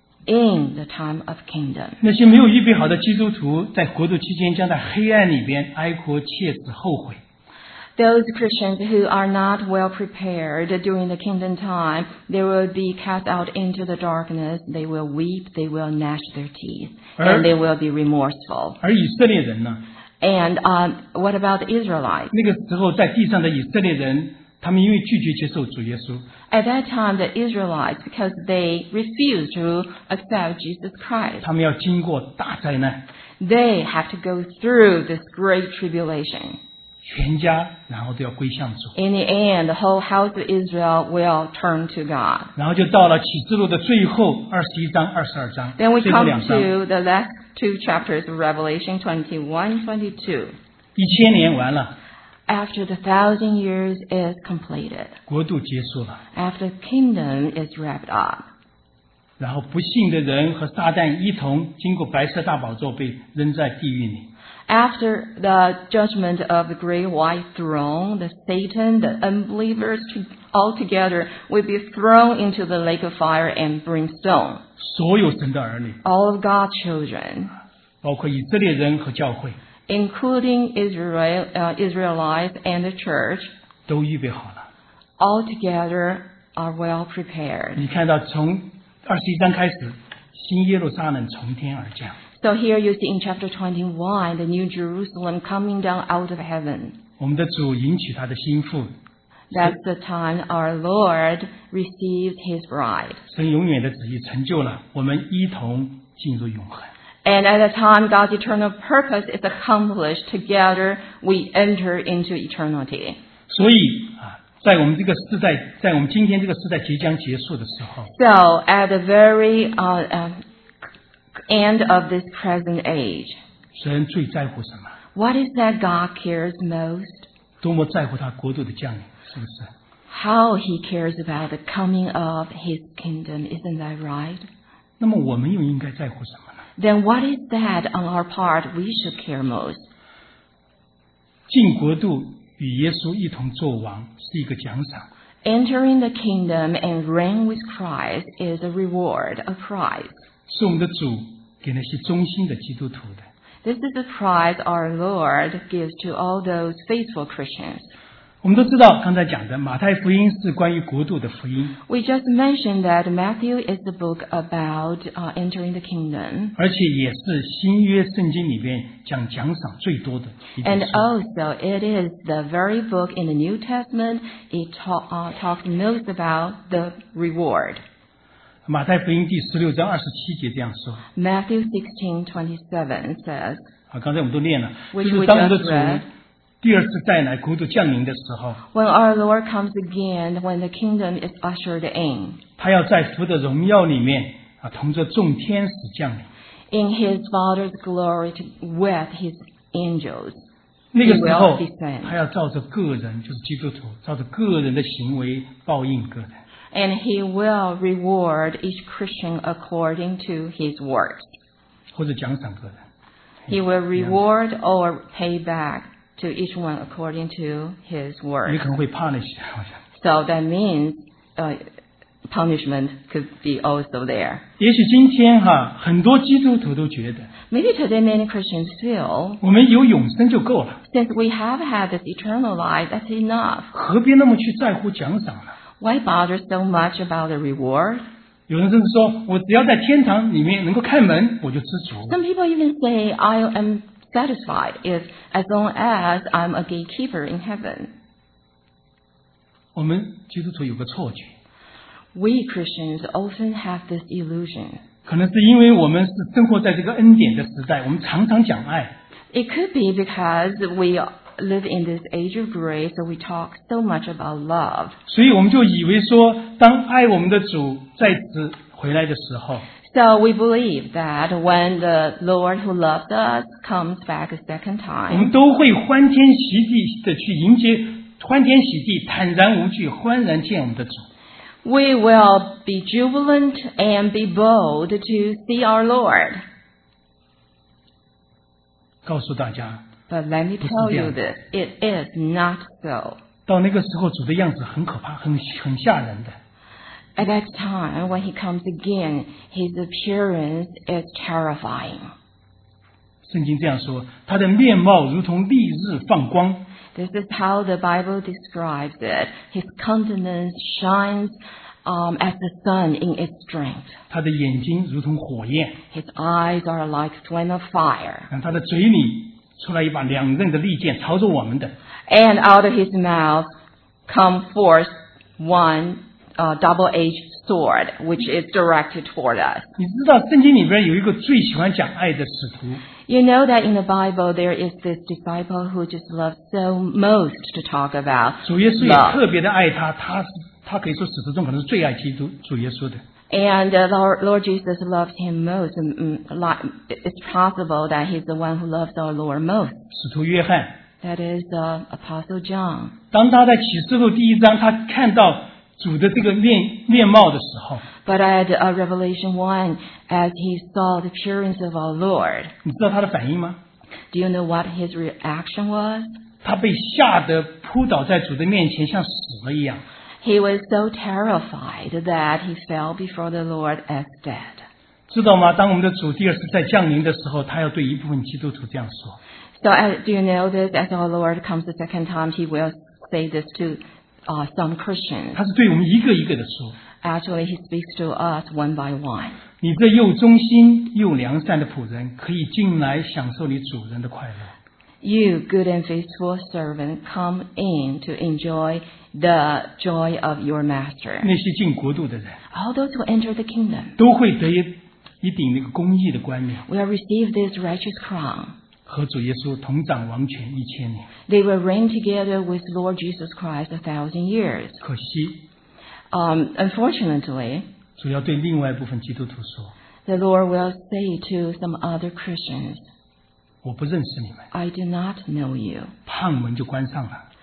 In the time of kingdom.
那些没有预备好的基督徒，在国度期间将在黑暗里边哀哭切齿后悔。
Those Christians who are not well prepared during the kingdom time, they will be cast out into the darkness. They will weep. They will gnash their teeth. And they will be remorseful.
而以色列人呢？
And um, what about the Israelites?
那个时候在地上的以色列人，他们因为拒绝接受主耶稣，
At that time, the Israelites, because they refused to accept Jesus Christ,
他们要经过大灾难，
they have to go through this great tribulation.
全家然后都要归向主，
In the end, the whole house of Israel will turn to God.
然后就到了启示录的最后二十一章、二十二章，
Then we
最后
come
两章，
to the last two chapters of Revelation twenty-one, twenty-two.
一千年完了，
After the thousand years is completed,
国度结束了，
after the kingdom is wrapped up,
然后不信的人和撒旦一同经过白色大宝座被扔在地狱里。
after the judgment of the great white throne, the Satan, the unbelievers all together will be thrown into the lake of fire and brimstone.
所有神的儿女，
All of God's children,
包括以色列人和教会，
including Israel, uh, Israelites and the church,
都预备好了。
all together are well prepared.
你看到从二十一章开始，新耶路撒冷从天而降，
So here you see in chapter twenty-one, the New Jerusalem coming down out of heaven.
我们的主迎娶他的心腹，
That's the time our Lord received his bride.
神永远的旨意成就了，我们一同进入永恒。
And at the time God's eternal purpose is accomplished, together we enter into eternity.
所以啊，在我们这个时代，在我们今天这个时代即将结束的时候，
So at the very uh, uh, end of this present age,
神最在乎什么？
what is that God cares most?
多么在乎他国度的降临，是不是？
How he cares about the coming of his kingdom, isn't that right?
那么我们又应该在乎什么呢？
Then what is that on our part we should care most?
进国度与耶稣一同作王是一个奖赏，
Entering the kingdom and reign with Christ is a reward, a prize.
是我们的主给那些忠心的基督徒的。
This is the prize our Lord gives to all those faithful Christians.
我们都知道，刚才讲的马太福音是关于国度的福音，
We just mentioned that Matthew is the book about uh, entering the kingdom.
而且也是新约圣经里面讲奖赏最多的一本
And
书。
also, it is the very book in the New Testament it ta- uh, talks most about the reward.
马太福音第十六章二十七节这样说
Matthew sixteen twenty-seven says,
啊，刚才我们都念了，就
Which
是
we
当我们的
just
主
read.
第二次再来国度降临的时候，
when our Lord comes again, when the kingdom is ushered in,
他要在父的荣耀里面啊，同着众天使降临。
in his Father's glory to, with his angels.
那个时候
He will descend.
他要照着个人，就是基督徒，照着个人的行为报应个人。
And he will reward each Christian according to his works.
或者奖赏个人。
He will reward or pay back to each one according to his
你
works.
可能会怕那些，好像。
So that means uh, punishment could be also there.
也许今天哈，很多基督徒都觉得，
Maybe today many Christians feel,
我们有永生就够了，
since we have had this eternal life, that's enough.
何必那么去在乎奖赏呢？
Why bother so much about the reward?
有人甚至说，我只要在天堂里面能够开门，我就知足。
Some people even say, I am satisfied if as long as I'm a gatekeeper in heaven.
我们基督徒有个错觉，
We Christians often have this illusion.
可能是因为我们是生活在这个恩典的时代，我们常常讲爱，
It could be because we live in this age of grace, so we talk so much about love.
所以我们就以为说，当爱我们的主再次回来的时候，
So we believe that when the Lord who loves us comes back a second
我们
time,
都会欢天喜地的去迎接，欢天喜地、坦然无惧、欢然见我们的主。
we will be jubilant and be bold to see our Lord.
告诉大家，
But let me tell you this, it is not so.
到那个时候，主的样子很可怕，很很吓人的。
At that time, when he comes again, his appearance is terrifying.
圣经这样说，他的面貌如同丽日放光，
This is how the Bible describes it. His countenance shines um, as the sun in its strength.
他的眼睛如同火焰，
His eyes are like flame of fire.
然后他的嘴里出来一把两刃的利剑，朝着我们的。
And out of his mouth come forth one uh, double-edged sword, which is directed toward us.
你知道圣经里边有一个最喜欢讲爱的使徒，
You know that in the Bible there is this disciple who just loves so most to talk about
主耶稣也
love.
特别的爱他，他是他可以说使徒中可能是最爱基督主耶稣的。
And uh, Lord, Lord Jesus loves him most. Mm, mm, like- It's possible that he's the one who loves our Lord most.
使徒约翰，
That is uh, Apostle John.
当他在启示录第一章，他看到主的这个面面貌的时候，
But at uh, Revelation one, as he saw the appearance of our Lord,
你知道他的反应吗？
do you know what his reaction was?
他被吓得扑倒在主的面前，像死了一样。
He was so terrified that he fell before the Lord as dead.
知道吗？当我们的主第二次再降临的时候，他要对一部分基督徒这样说。
So as, do you know this? As our Lord comes the second time, he will say this to uh, some Christians.
他是对我们一个一个的说：
Actually, he speaks to us one by one.
你这又忠心又良善的仆人，可以进来享受你主人的快乐。
You, good and faithful servant, come in to enjoy the joy of your master.
那些进国度的人，
All those who enter the kingdom
都会得一一顶那个公义的冠冕，
will receive this righteous crown.
和主耶稣同掌王权一千年。
They will reign together with Lord Jesus Christ a thousand years.
可惜，
Um, unfortunately,
主要对另外一部分基督徒说：
the Lord will say to some other Christians,
我不认识你们，
I do not know you.
胖门就关上了。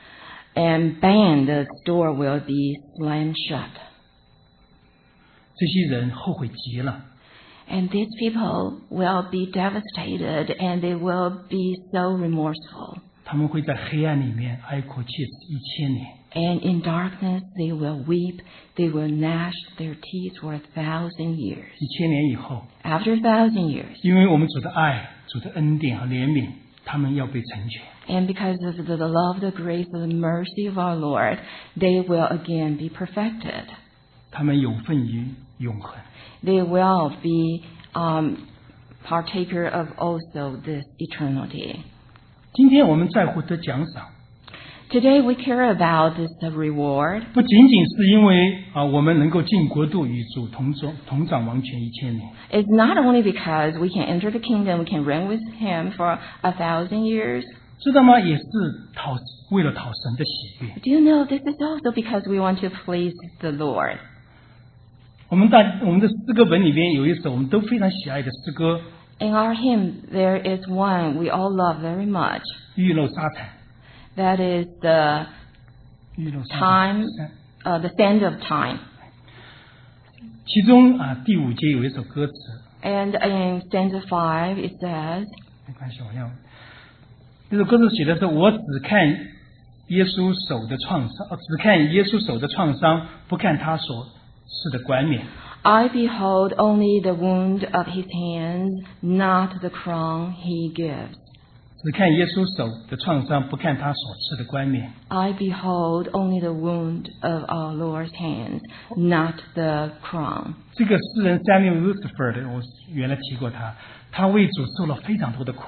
And bang, the door will be slammed shut.
这些人后悔极了。
And these people will be devastated and they will be so remorseful.
他们会在黑暗里面哀哭切齿一千年。
And in darkness they will weep, they will gnash their teeth for a thousand years.
一千年以后，
After a thousand years,
因为我们主的爱、主的恩典和怜悯，他们要被成全。
and because of the love, the grace, the mercy of our Lord, they will again be perfected.
他们有份于永恒。
They will be um, partaker of also this eternity.
今天我们在乎得奖赏，
Today we care about this uh, reward.
不仅仅是因为啊，我们能够进国度与主同掌同掌王权一千年，
It's not only because we can enter the kingdom, we can reign with Him for a thousand years.
知道吗？也是讨为了讨神的喜悦。
Do you know this is also because we want to please the Lord?
我们大我们的诗歌本里边有一首我们都非常喜爱的诗歌，
In our hymn, there is one we all love very much.
玉露沙滩。
That is the
玉露沙
time,
滩。
uh, the stand of time.
其中啊第五节有一首歌词，
And in stanza five, it says,
没关系，我要这首歌词写的是我只看耶稣手的创伤，呃只看耶稣手的创伤，不看他所赐的冠冕。
I behold only the wound of His hands, not the crown He gives.
只看耶稣手的创伤，不看他所赐的冠冕。
I behold only the wound of our Lord's hands, not the crown.
这个诗人 Samuel Rutherford，我原来提过他，他为主受了非常多的苦。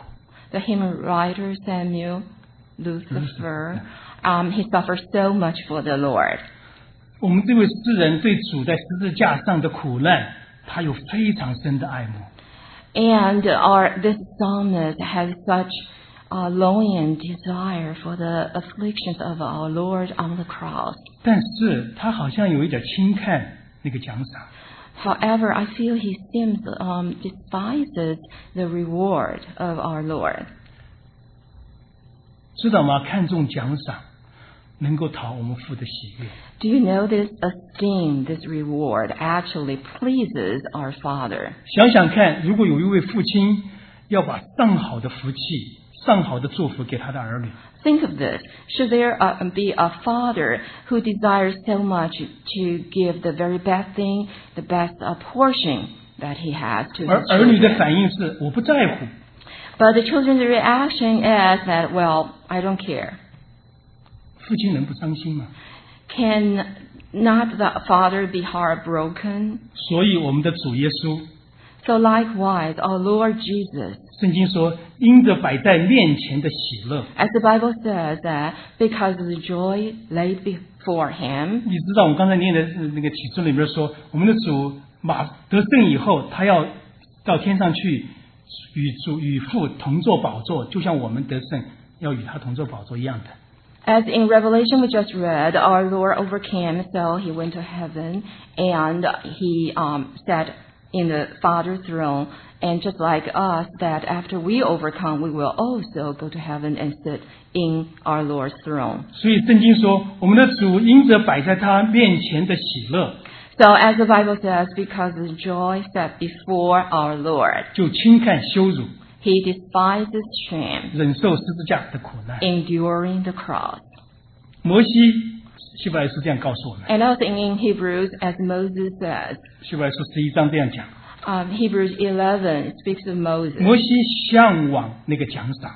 the hymn writer Samuel Lucifer, um, he suffered so much for the Lord.
我们这位诗人对主在十字架上的苦难，他有非常深的爱慕。
And our, this psalmist has such a longing and desire for the afflictions of our Lord on the cross.
但是他好像有一点轻看那个奖赏。
However, I feel he seems um, despises the reward of our Lord.
知道吗？看重奖赏，能够讨我们父的喜悦。
Do you know this esteem, this reward actually pleases our Father?
想想看，如果有一位父亲要把上好的福气、上好的祝福给他的儿女，
Think of this. Should there uh, be a father who desires so much to give the very best thing, the best uh, portion that he has to
而
his
儿女的
children?
反应是我不在乎，
But the children's reaction is that, well, I don't care.
父亲能不伤心吗？
Can not the father be heartbroken?
所以我们的主耶稣，
So likewise, our Lord Jesus,
圣经说，因着摆在面前的喜乐，
as the Bible says that because of the joy laid before him,
你知道我们刚才念的那个启示里面说，我们的主马得胜以后，他要到天上去与主与父同坐宝座，就像我们得胜要与他同坐宝座一样的。
as in Revelation we just read, our Lord overcame, so he went to heaven and he um, sat in the Father's throne. And just like us, that after we overcome, we will also go to heaven and sit in our Lord's throne.
所以圣经说，我们的主因着摆在他面前的喜乐，
So as the Bible says, because of the joy set before our Lord,
就轻看羞辱，
he despises shame,
忍受十字架的苦难。
enduring the cross.
摩西希伯来书这样告诉我们，
And also in Hebrews, as Moses says,
希伯来书十一章这样讲，
um, Hebrews eleven speaks of Moses.
摩西向往那个奖赏，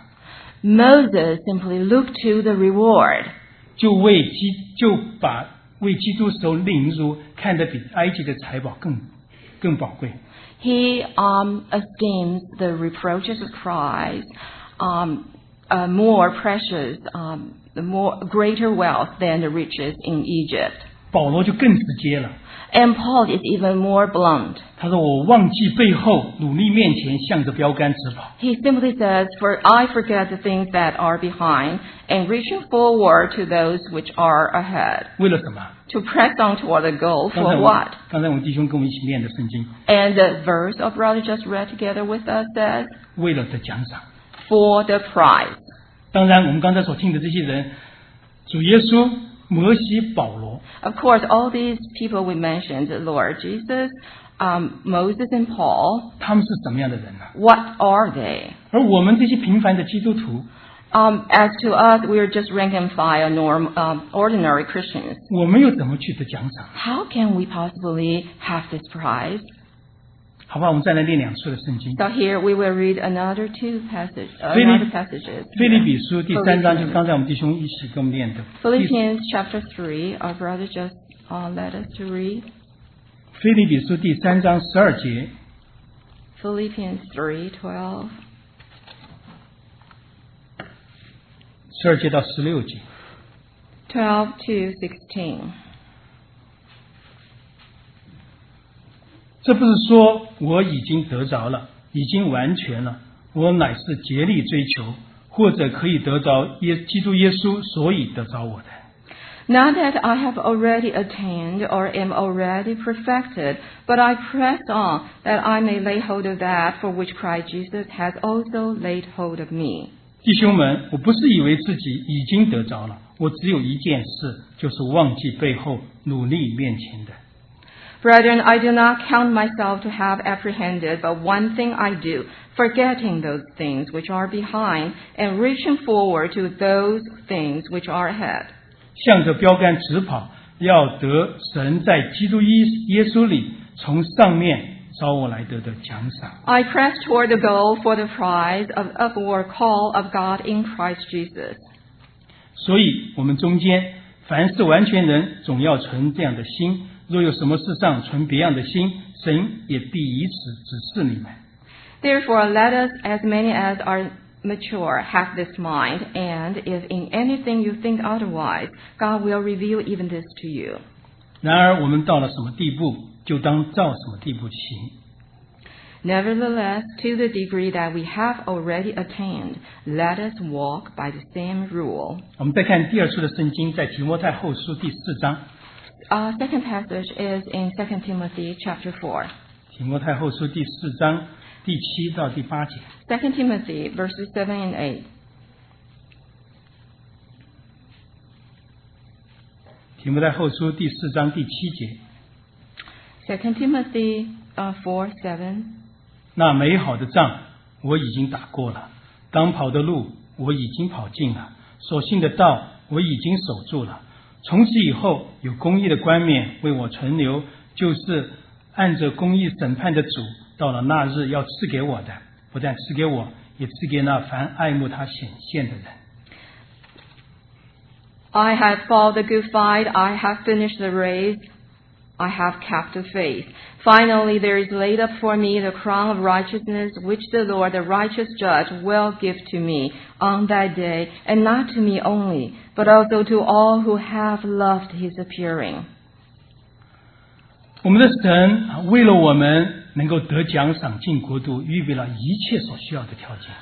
Moses simply looked to the reward.
就为基就把为基督受凌辱看得比埃及的财宝更更宝贵。
He um, esteems the reproaches of Christ um, uh, more precious, um, the more greater wealth than the riches in Egypt.
保罗就更直接了，
And Paul is even more blunt.
他说：“我忘记背后，努力面前，向着标杆直跑。
He simply says, "For I forget the things that are behind, and reaching forward to those which are ahead,
为了什么？
to press on toward the goal
刚才
for
我
what?"
刚才我们弟兄跟我们一起念的圣经，
And the verse of brother just read together with us says,
为了得奖赏。
"For the prize."
当然，我们刚才所听的这些人，主耶稣、摩西、保罗，
Of course, all these people we mentioned, the Lord Jesus, um, Moses and Paul,
他们是什么样的人呢？
what are they?
而我们这些平凡的基督徒，
Um, as to us, we are just rank and file, norm, um, ordinary Christians.
我们又怎么去得奖赏？
How can we possibly have this prize?
好吧，我们再来念两处的圣经。
So here we will read another two passage, uh,
Philip-
another passages.
腓立比书第三章，
Philippians.
就是刚才我们弟兄一起跟我们念的。第
Philippians chapter three, our brother just uh, led us to read.
腓立比书第三章十二节，
Philippians three twelve.
十二节到十六节。
twelve to sixteen.
这不是说我已经得着了，已经完全了，我乃是竭力追求，或者可以得着耶基督耶稣，所以得着我的。
Not that I have already attained or am already perfected, but I press on that I may lay hold of that for which Christ Jesus has also laid hold of me.
弟兄们，我不是以为自己已经得着了，我只有一件事，就是忘记背后，努力面前的。
Brethren, I do not count myself to have apprehended, but one thing I do, forgetting those things which are behind, and reaching forward to those things which are ahead.
向着标杆直跑，要得神在基督耶稣里从上面招我来得的奖赏。
I press toward the goal for the prize of of our call of God in Christ Jesus.
所以，我们中间凡是完全人，总要存这样的心。若有什么事上存别样的心，神也必以此指示你们。
Therefore, let us, as many as are mature, have this mind, and if in anything you think otherwise, God will reveal even this to you.
然而我们到了什么地步，就当照什么地步行。
Nevertheless, to the degree that we have already attained, let us walk by the same rule.
我们再看第二处的圣经，在提摩太后书第四章。
Our second passage is in Second Timothy chapter four.
提摩太后书第四章第七到第八节。
Second Timothy verses seven and eight.
提摩太后书第四章第七节。
Second Timothy uh, four seven.
那美好的仗我已经打过了，当跑的路我已经跑尽了，所信的道我已经守住了。从此以后，有公义的冠冕为我存留，就是按着公义审判的主，到了那日要赐给我的，不但赐给我，也赐给那凡爱慕他显现的人。
I have fought the good fight, I have finished the race, I have kept the faith. Finally, there is laid up for me the crown of righteousness, which the Lord, the righteous judge, will give to me on that day, and not to me only, but also to all who have loved his appearing.
我们的神为了我们能够得奖赏进国度，预备了一切所需要的条件。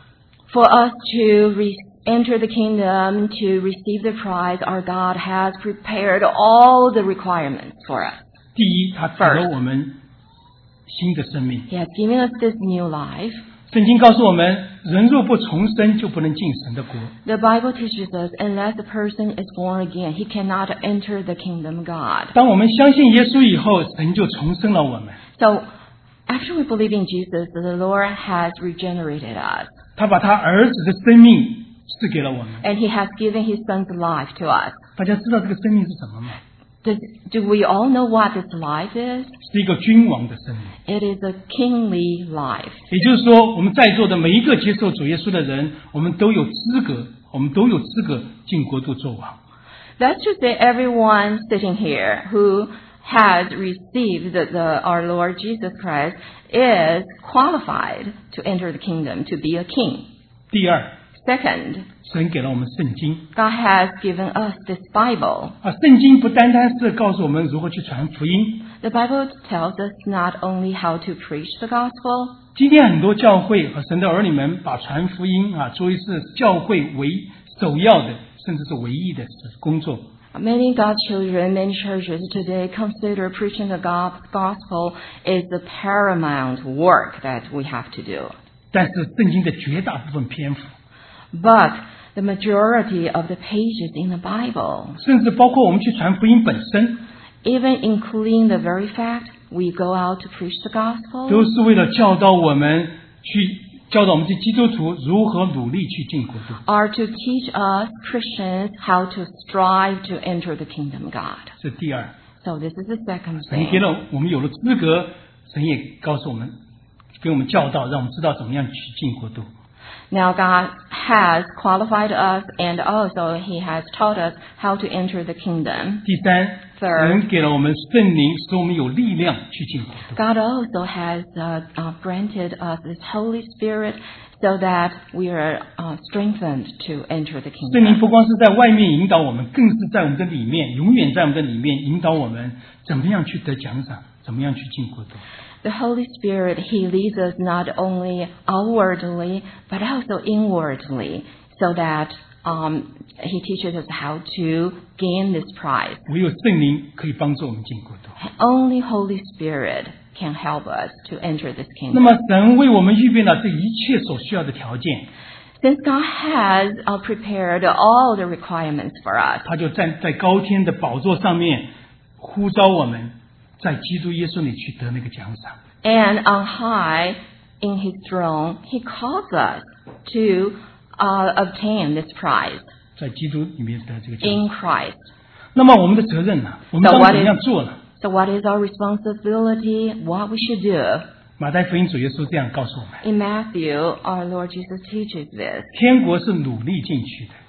For us to re- enter the kingdom, to receive the prize, our God has prepared all the requirements for us.
第一，他给了我们新的生命。
He has given us this new life.
圣经告诉我们，人若不重生，就不能进神的国。
The Bible teaches us, unless a person is born again, he cannot enter the kingdom of God.
当我们相信耶稣以后，神就重生了我们。
So, after we believe in Jesus, the Lord has regenerated us.
他把他儿子的生命赐给了我们。
And he has given his son's life to us.
大家知道这个生命是什么吗？
Does, do we all know what this life is?
是一个君王的生命。
It is a kingly life.
也就是说，我们在座的每一个接受主耶稣的人，我们都有资格，我们都有资格进国度做王。
That's to say, everyone sitting here who has received the, the, our Lord Jesus Christ is qualified to enter the kingdom, to be a king.
第二，
Second,
神给了我们圣经
God has given us this Bible.
啊，圣经不单单是告诉我们如何去传福音。
The Bible tells us not only how to preach the gospel.
今天很多教会和神的儿女们把传福音啊作为是教会为首要的，甚至是唯一的工作。
Many God's children, many churches today consider preaching the go- gospel is the paramount work that we have to do.
但是圣经的绝大部分篇幅，
But the majority of the pages in the Bible,
甚至包括我们去传福音本身，
even including the very fact we go out to preach the
都
gospel,
是为了教导我们去教导我们这基督徒如何努力去进国度。
are to teach us Christians how to strive to enter the kingdom of God.
这第二，
So this is the second
神给
thing.
了我们有了资格，神也告诉我们，给我们教导，让我们知道怎么样去进国度。
Now God has qualified us, and also He has taught us how to enter the kingdom.
第三，
Third
神给了我们圣灵，使我们有力量去进国度。
God also has uh, uh, granted us this Holy Spirit so that we are uh, strengthened to enter the
圣灵
kingdom.
不光是在外面引导我们，更是在我们的里面，永远在我们的里面引导我们，怎么样去得奖赏，怎么样去进国度。
The Holy Spirit, He leads us not only outwardly, but also inwardly, so that um, He teaches us how to gain this prize.
唯有圣灵可以帮助我们进国度。
Only Holy Spirit can help us to enter this
那
kingdom.
么，神为我们预备了这一切所需要的条件，
Since God has uh, prepared all the requirements for us,
他就站在高天的宝座上面，呼召我们在基督耶稣里去得那个奖赏。
and on high in His throne, He calls us to uh, obtain this prize
在基督里面得这个奖赏。
in Christ.
那么我们的责任呢？我们
So
当
what
怎么
is-
样做呢？
So what is our responsibility? What we should do?
马太福音主耶稣这样告诉我们：
In Matthew, our Lord Jesus teaches this.
天国是努力进去的，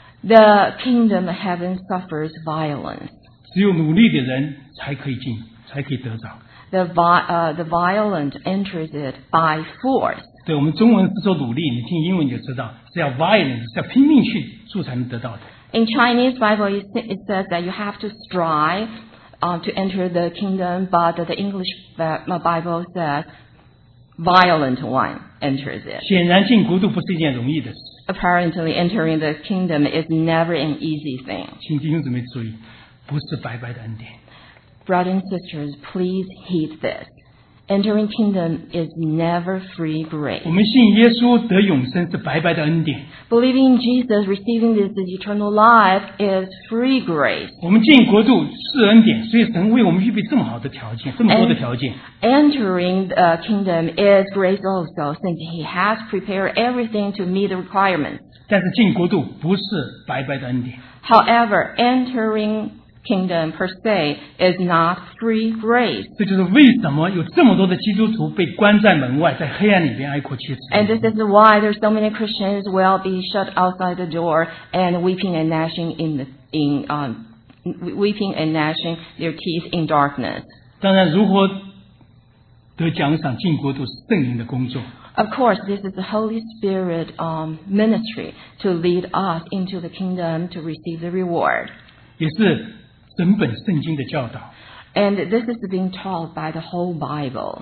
The kingdom of heaven suffers violence.
只有努力的人才可以进，才可以得着。
The, vi- uh, the violent enters it by force.
对，我们中文是说努力，你听英文就知道是要 violence， 是要拼命去做才能得到的。
In Chinese Bible, it it says that you have to strive uh, to enter the kingdom, but the English Bible says violent one enters it.
显然进国度不是一件容易的事。
Apparently, entering the kingdom is never an easy thing.
请弟兄姊妹注意，不是白白的恩典。
Brothers and sisters, please heed this. Entering kingdom is never free grace.
我们信耶稣得永生是白白的恩典。
Believing in Jesus, receiving this eternal life is free grace.
我们进国度是恩典，所以神为我们预备这么好的条件，这么多的条件。
Entering the kingdom is grace also, since He has prepared everything to meet the requirements.
但是进国度不是白白的恩典。
However, entering kingdom per se is not free grace.
这就是为什么有这么多的基督徒被关在门外，在黑暗里边哀哭切齿。
And this is why there's so many Christians will be shut outside the door and weeping and gnashing in the in um weeping and gnashing their teeth in darkness.
当然，如何得奖赏进国度是圣灵的工作。
Of course, this is the Holy Spirit um, ministry to lead us into the kingdom to receive the reward.
也是整本圣经的教导。
And this is being taught by the whole Bible.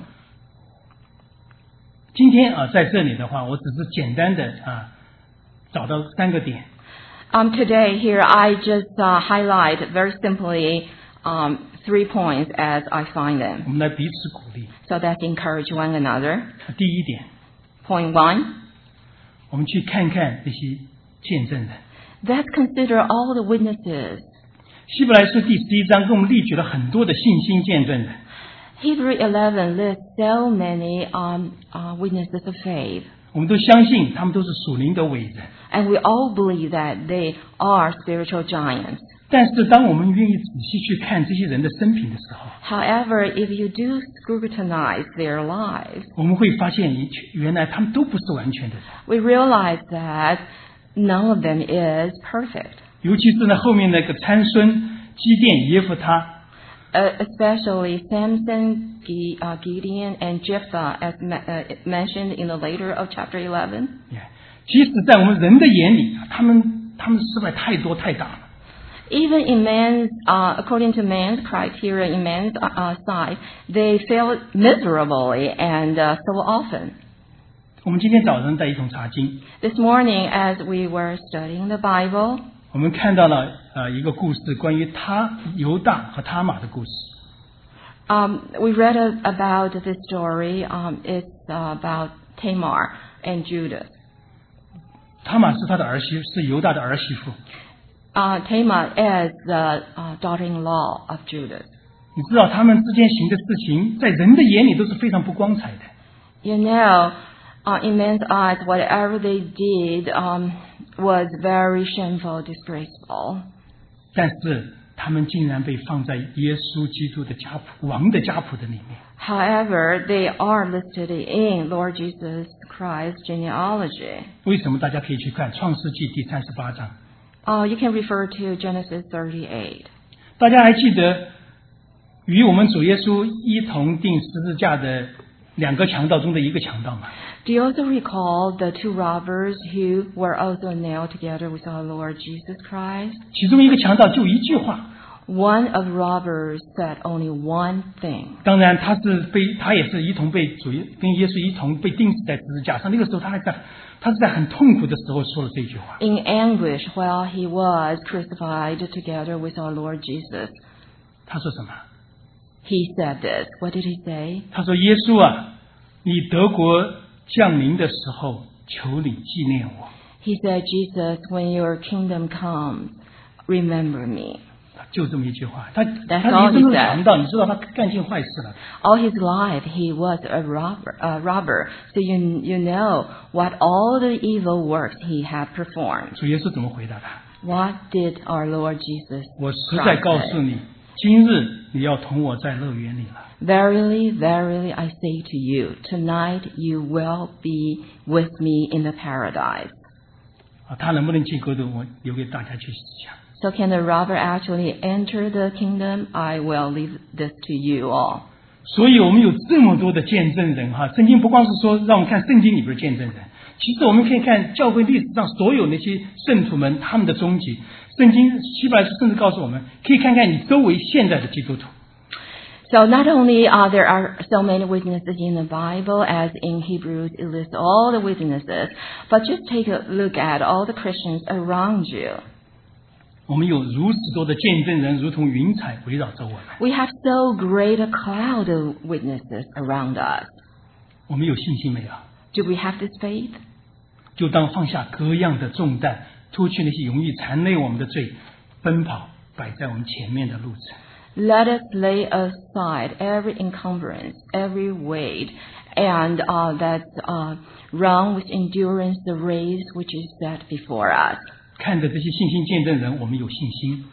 今天啊，在这里的话，我只是简单的啊，找到三个点。
Um, today, here, I just uh, highlight very simply um, three points as I find
我
them,
们来彼此鼓励。
so that encourage one another.
第一点，
Point one,
我们去看看这些见证人。
let's consider all the witnesses.
希伯来书第十一章给我们列举了很多的信心见证人。
Hebrew eleven lists so many um, uh, witnesses of faith,
我们都相信他们都是属灵的伟人。
and we all believe that they are spiritual giants.
但是，当我们愿意仔细去看这些人的生平的时候，
However, if you do scrutinize their lives,
我们会发现，原来他们都不是完全的人。
we realize that none of them is perfect.
尤其是呢，后面那个参孙、基甸、耶弗他，
Uh, especially Samson, Ge- uh, Gideon, and Jephthah, as me- uh, mentioned in the later of chapter eleven.
即使在我们人的眼里，他们他们失败太多太大了。
Even in man's, uh, according to man's criteria, in man's uh, sight, they fail miserably and uh, so often.
我们今天早上在一同查经，
This morning, as we were studying the Bible,
我们看到了呃一个故事，关于他犹大和他玛的故事。
um, we read a- about this story. Um, it's uh, about Tamar and Judah.
他玛是他的儿媳，是犹大的儿媳妇。
Uh, Tamar is the uh, daughter-in-law of Judah.
你知道他们之间行的事情，在人的眼里都是非常不光彩的。
You know, uh, in men's eyes, whatever they did um, was very shameful, disgraceful.
但是他们竟然被放在耶稣基督的家谱、王的家谱的里面。
However, they are listed in Lord Jesus Christ's genealogy.
为什么？大家可以去看创世纪第三十八章。
Uh, you can refer to Genesis thirty-eight.
大家还记得与我们主耶稣一同钉十字架的两个强盗中的一个强盗吗？
Do you also recall the two robbers who were also nailed together with our Lord Jesus Christ?
其中一个强盗就一句话，
One of robbers said only one thing.
当然他是被他也是一同被主跟耶稣一同被钉死在十字架上。那个时候他还在他是在很痛苦的时候说了这句话。
In anguish while he was crucified together with our Lord Jesus.
他说什么？
He said this. What did he say?
他说：“耶稣啊，你德国降临的时候，求你纪念我。”
He said, Jesus, when your kingdom comes, remember me.
就这么一句话。他
That's
他
all
一生
he
是
said.
强盗，你知道他干尽坏事了。
All his life he was a robber, a robber. So you, you know what all the evil works he had performed.
主耶稣怎么回答他？
What did our Lord Jesus
我实在
Christ
告诉
say?
你，今日你要同我在乐园里了。
Verily, verily, I say to you, tonight you will be with me in the paradise.
啊，他能不能进国度，我留给大家去想。
So can the robber actually enter the kingdom? I will leave this to you all.
所以我们有这么多的见证人哈，圣经不光是说让我们看圣经里边的见证人，其实我们可以看教会历史上所有那些圣徒们他们的踪迹。圣经希伯来书甚至告诉我们，可以看看你周围现在的基督徒。
So not only are there are so many witnesses in the Bible, as in Hebrews it lists all the witnesses, but just take a look at all the Christians around you.
我们有如此多的见证人，如同云彩围绕着我们。
We have so great a cloud of witnesses around us.
我们有信心没有？
Do we have this faith?
就当放下各样的重担，脱去那些容易缠累我们的罪，奔跑摆在我们前面的路程。
Let us lay aside every encumbrance, every weight, and uh, that uh, run with endurance the race which is set before us.
看着这些信心见证人，我们有信心。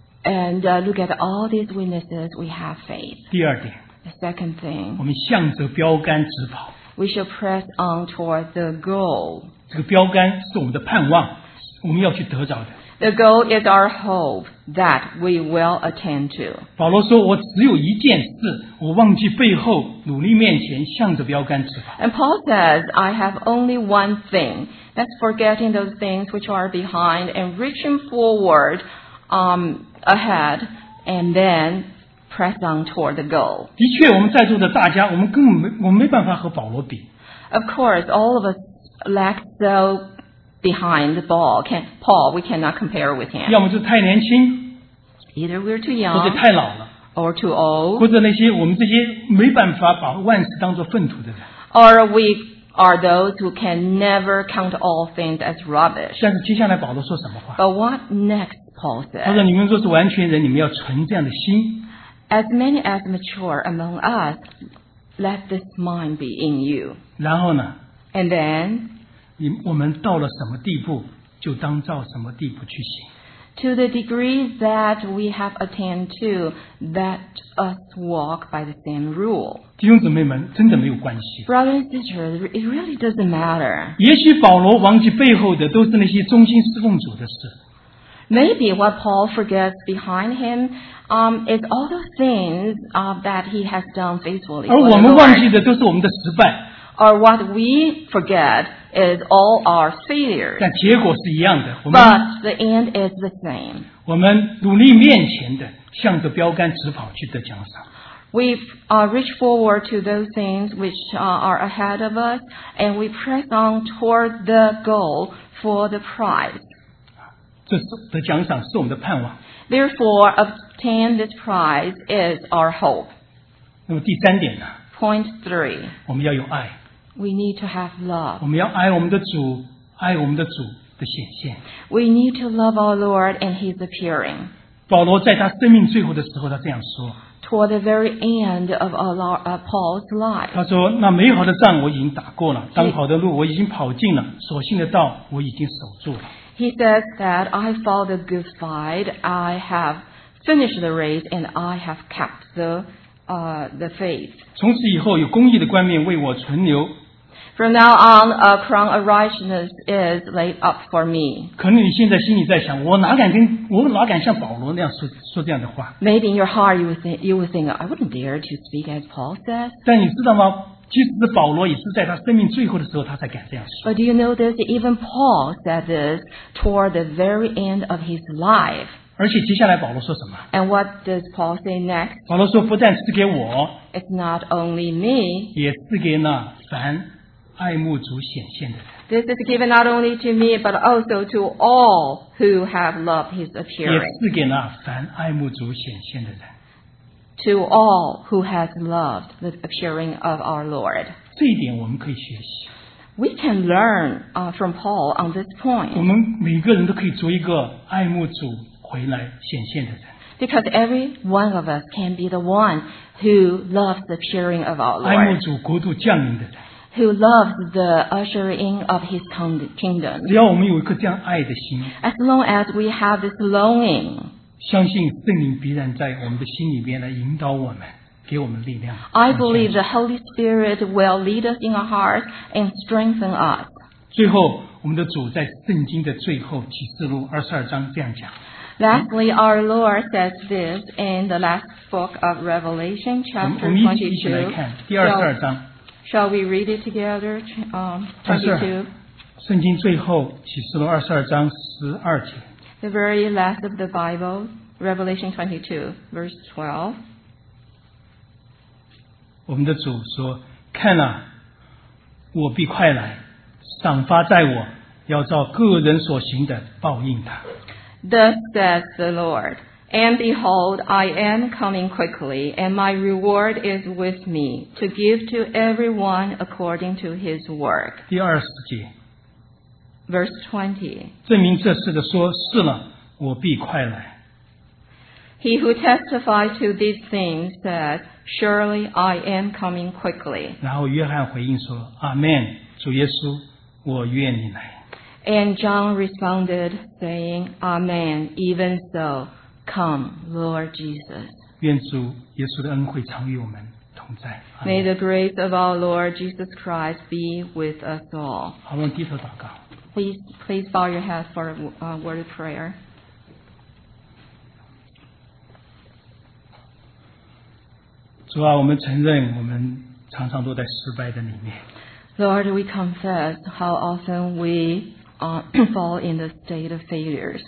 And uh, look at all these witnesses, we have faith.
第二点，
The second
我
thing,
们向着标杆直跑。
we shall press on toward the goal.
这个标杆是我们的盼望，我们要去得着的。
The goal is our hope that we will attain to.
保罗说：“我只有一件事，我忘记背后，努力面前，向着标杆直跑。”
And Paul says, I have only one thing. That's forgetting those things which are behind and reaching forward um, ahead and then press on toward the goal.
的确，我们在座的大家，我们根本没，我们没办法和保罗比。
Of course, all of us lack so behind the ball. Can, Paul, we cannot compare with him.
要么就是太年轻，
Either we're too
或者
young
太老了，
or too old,
或者那些我们这些没办法把万事当作粪土的人。
or we are those who can never count all things as rubbish.
但是接下来保罗说什么话？
But what next, Paul
他说：“
says?
你们若是完全人，你们要存这样的心。
As many as mature among us, let this mind be in you. ”
然后呢，
And then,
你我们到了什么地步，就当照什么地步去行。
to the degree that we have attained to, let us walk by the same rule.
弟兄姊妹们，真的没有关系。
Brothers and sisters, it really doesn't matter.
也许保罗忘记背后的都是那些忠心侍奉主的事，
Maybe what Paul forgets behind him um, is all those things uh, that he has done faithfully
而
for
我
the
们忘记
Lord.
的都是我们的失败，
Or what we forget is all our failures.
但结果是一样的。我们
But the end is the same.
我们努力面前的，向着标杆直跑去得奖赏。
We uh, reach forward to those things which uh, are ahead of us, and we press on toward the goal for the prize.
这是的奖赏是我们的盼望。
Therefore, obtain this prize is our hope.
那么第三点呢，
Point three,
我们要有爱，
we need to have love.
我们要爱我们的主，爱我们的主的显现。
We need to love our Lord and His appearing.
保罗在他生命最后的时候，他这样说：
Toward the very end of our, Lord- uh, Paul's life.
他说，那美好的仗我已经打过了，当跑的路我已经跑尽了，所信的道我已经守住了。
He says that I fought the good fight, I have finished the race, and I have kept the uh, the faith.
从此以后，有公义的冠冕为我存留。
From now on, a crown of righteousness is laid up for me.
可能你现在心里在想，我哪敢跟我哪敢像保罗那样说说这样的话？
Maybe in your heart you would think, you would think, I wouldn't dare to speak as Paul says.
但你知道吗？其实是保罗也是在他生命最后的时候，他才敢这样说。
But do you know this? Even Paul said this toward the very end of his life.
而且接下来保罗说什么？
And what does Paul say next?
保罗说，不但赐给我，
It's not only me.
也赐给那凡爱慕主显现的人，
This is given not only to me, but also to all who have loved his
也
appearing.
赐给那凡爱慕主显现的人。
To all who has loved the appearing of our Lord.
这一点我们可以学习。
We can learn uh, from Paul on this
我
point.
们每个人都可以做一个爱慕主回来显现的人。
Because every one of us can be the one who loves the appearing of our
爱慕
Lord.
主国度降临的人。
Who loves the ushering of his con- kingdom.
只要我们有一颗这样爱的心，
As long as we have this longing,
相信圣灵必然在我们的心里边来引导我们，给我们力量。
I believe the Holy Spirit will lead us in our hearts and strengthen us.
最后，我们的主在圣经的最后启示录二十二章这样讲：
Lastly, our Lord says this in the last book of Revelation,
我们我
chapter
们一起一起来
twenty-two.
看第二十二
Shall,
章。
shall we read it together? Um,
二十二
twenty-two.
圣经最后启示录二十二章十二节，
The very last of the Bible, Revelation twenty-two, verse twelve.
我们的主说：“看啊，我必快来，赏罚在我，要照个人所行的报应他。”
Thus says the Lord, and behold, I am coming quickly, and my reward is with me, to give to everyone according to his work.
第二十节，
Verse twenty.
证明这事的说：“是了，我必快来。”
He who testifies to these things says, Surely I am coming quickly.
然后约翰回应说：“阿门，主耶稣，我愿你来。”
And John responded, saying, Amen, even so, come, Lord Jesus.
愿主耶稣的恩惠常与我们同在。阿
May
门
the grace of our Lord Jesus Christ be with us all.
好，我们低头祷告。
Please, please bow your heads for a uh, word of prayer.
主啊，我们承认我们常常都在失败的里面，
Lord, we confess how often we uh, fall in the state of failures.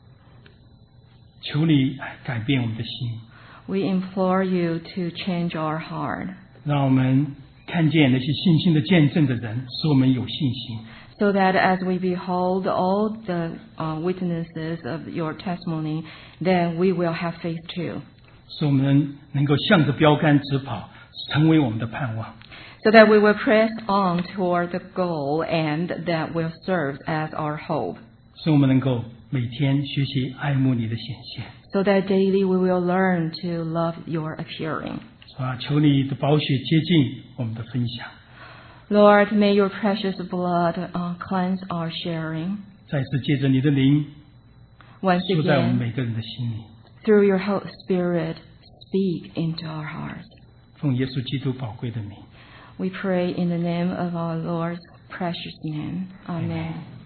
求你改变我们的心，
We implore you to change our heart,
让我们看见那些信心的见证的人，使我们有信心，
so that as we behold all the uh, witnesses of your testimony, then we will have faith too,
使我们能够向着标杆直跑，成为我们的盼望。
so that we will press on toward the goal and that will serve as our hope,
使我们能够每天学习爱慕你的显现。
so that daily we will learn to love your appearing.
是吧？求你的宝血接近我们的分享，
Lord, may your precious blood uh, cleanse our sharing.
再次借着你的灵
Once
住在我们
again,
每个人的心里。
through your Holy Spirit, speak into our hearts.
奉耶稣基督宝贵的名。
We pray in the name of our Lord's precious name. Amen.
Amen.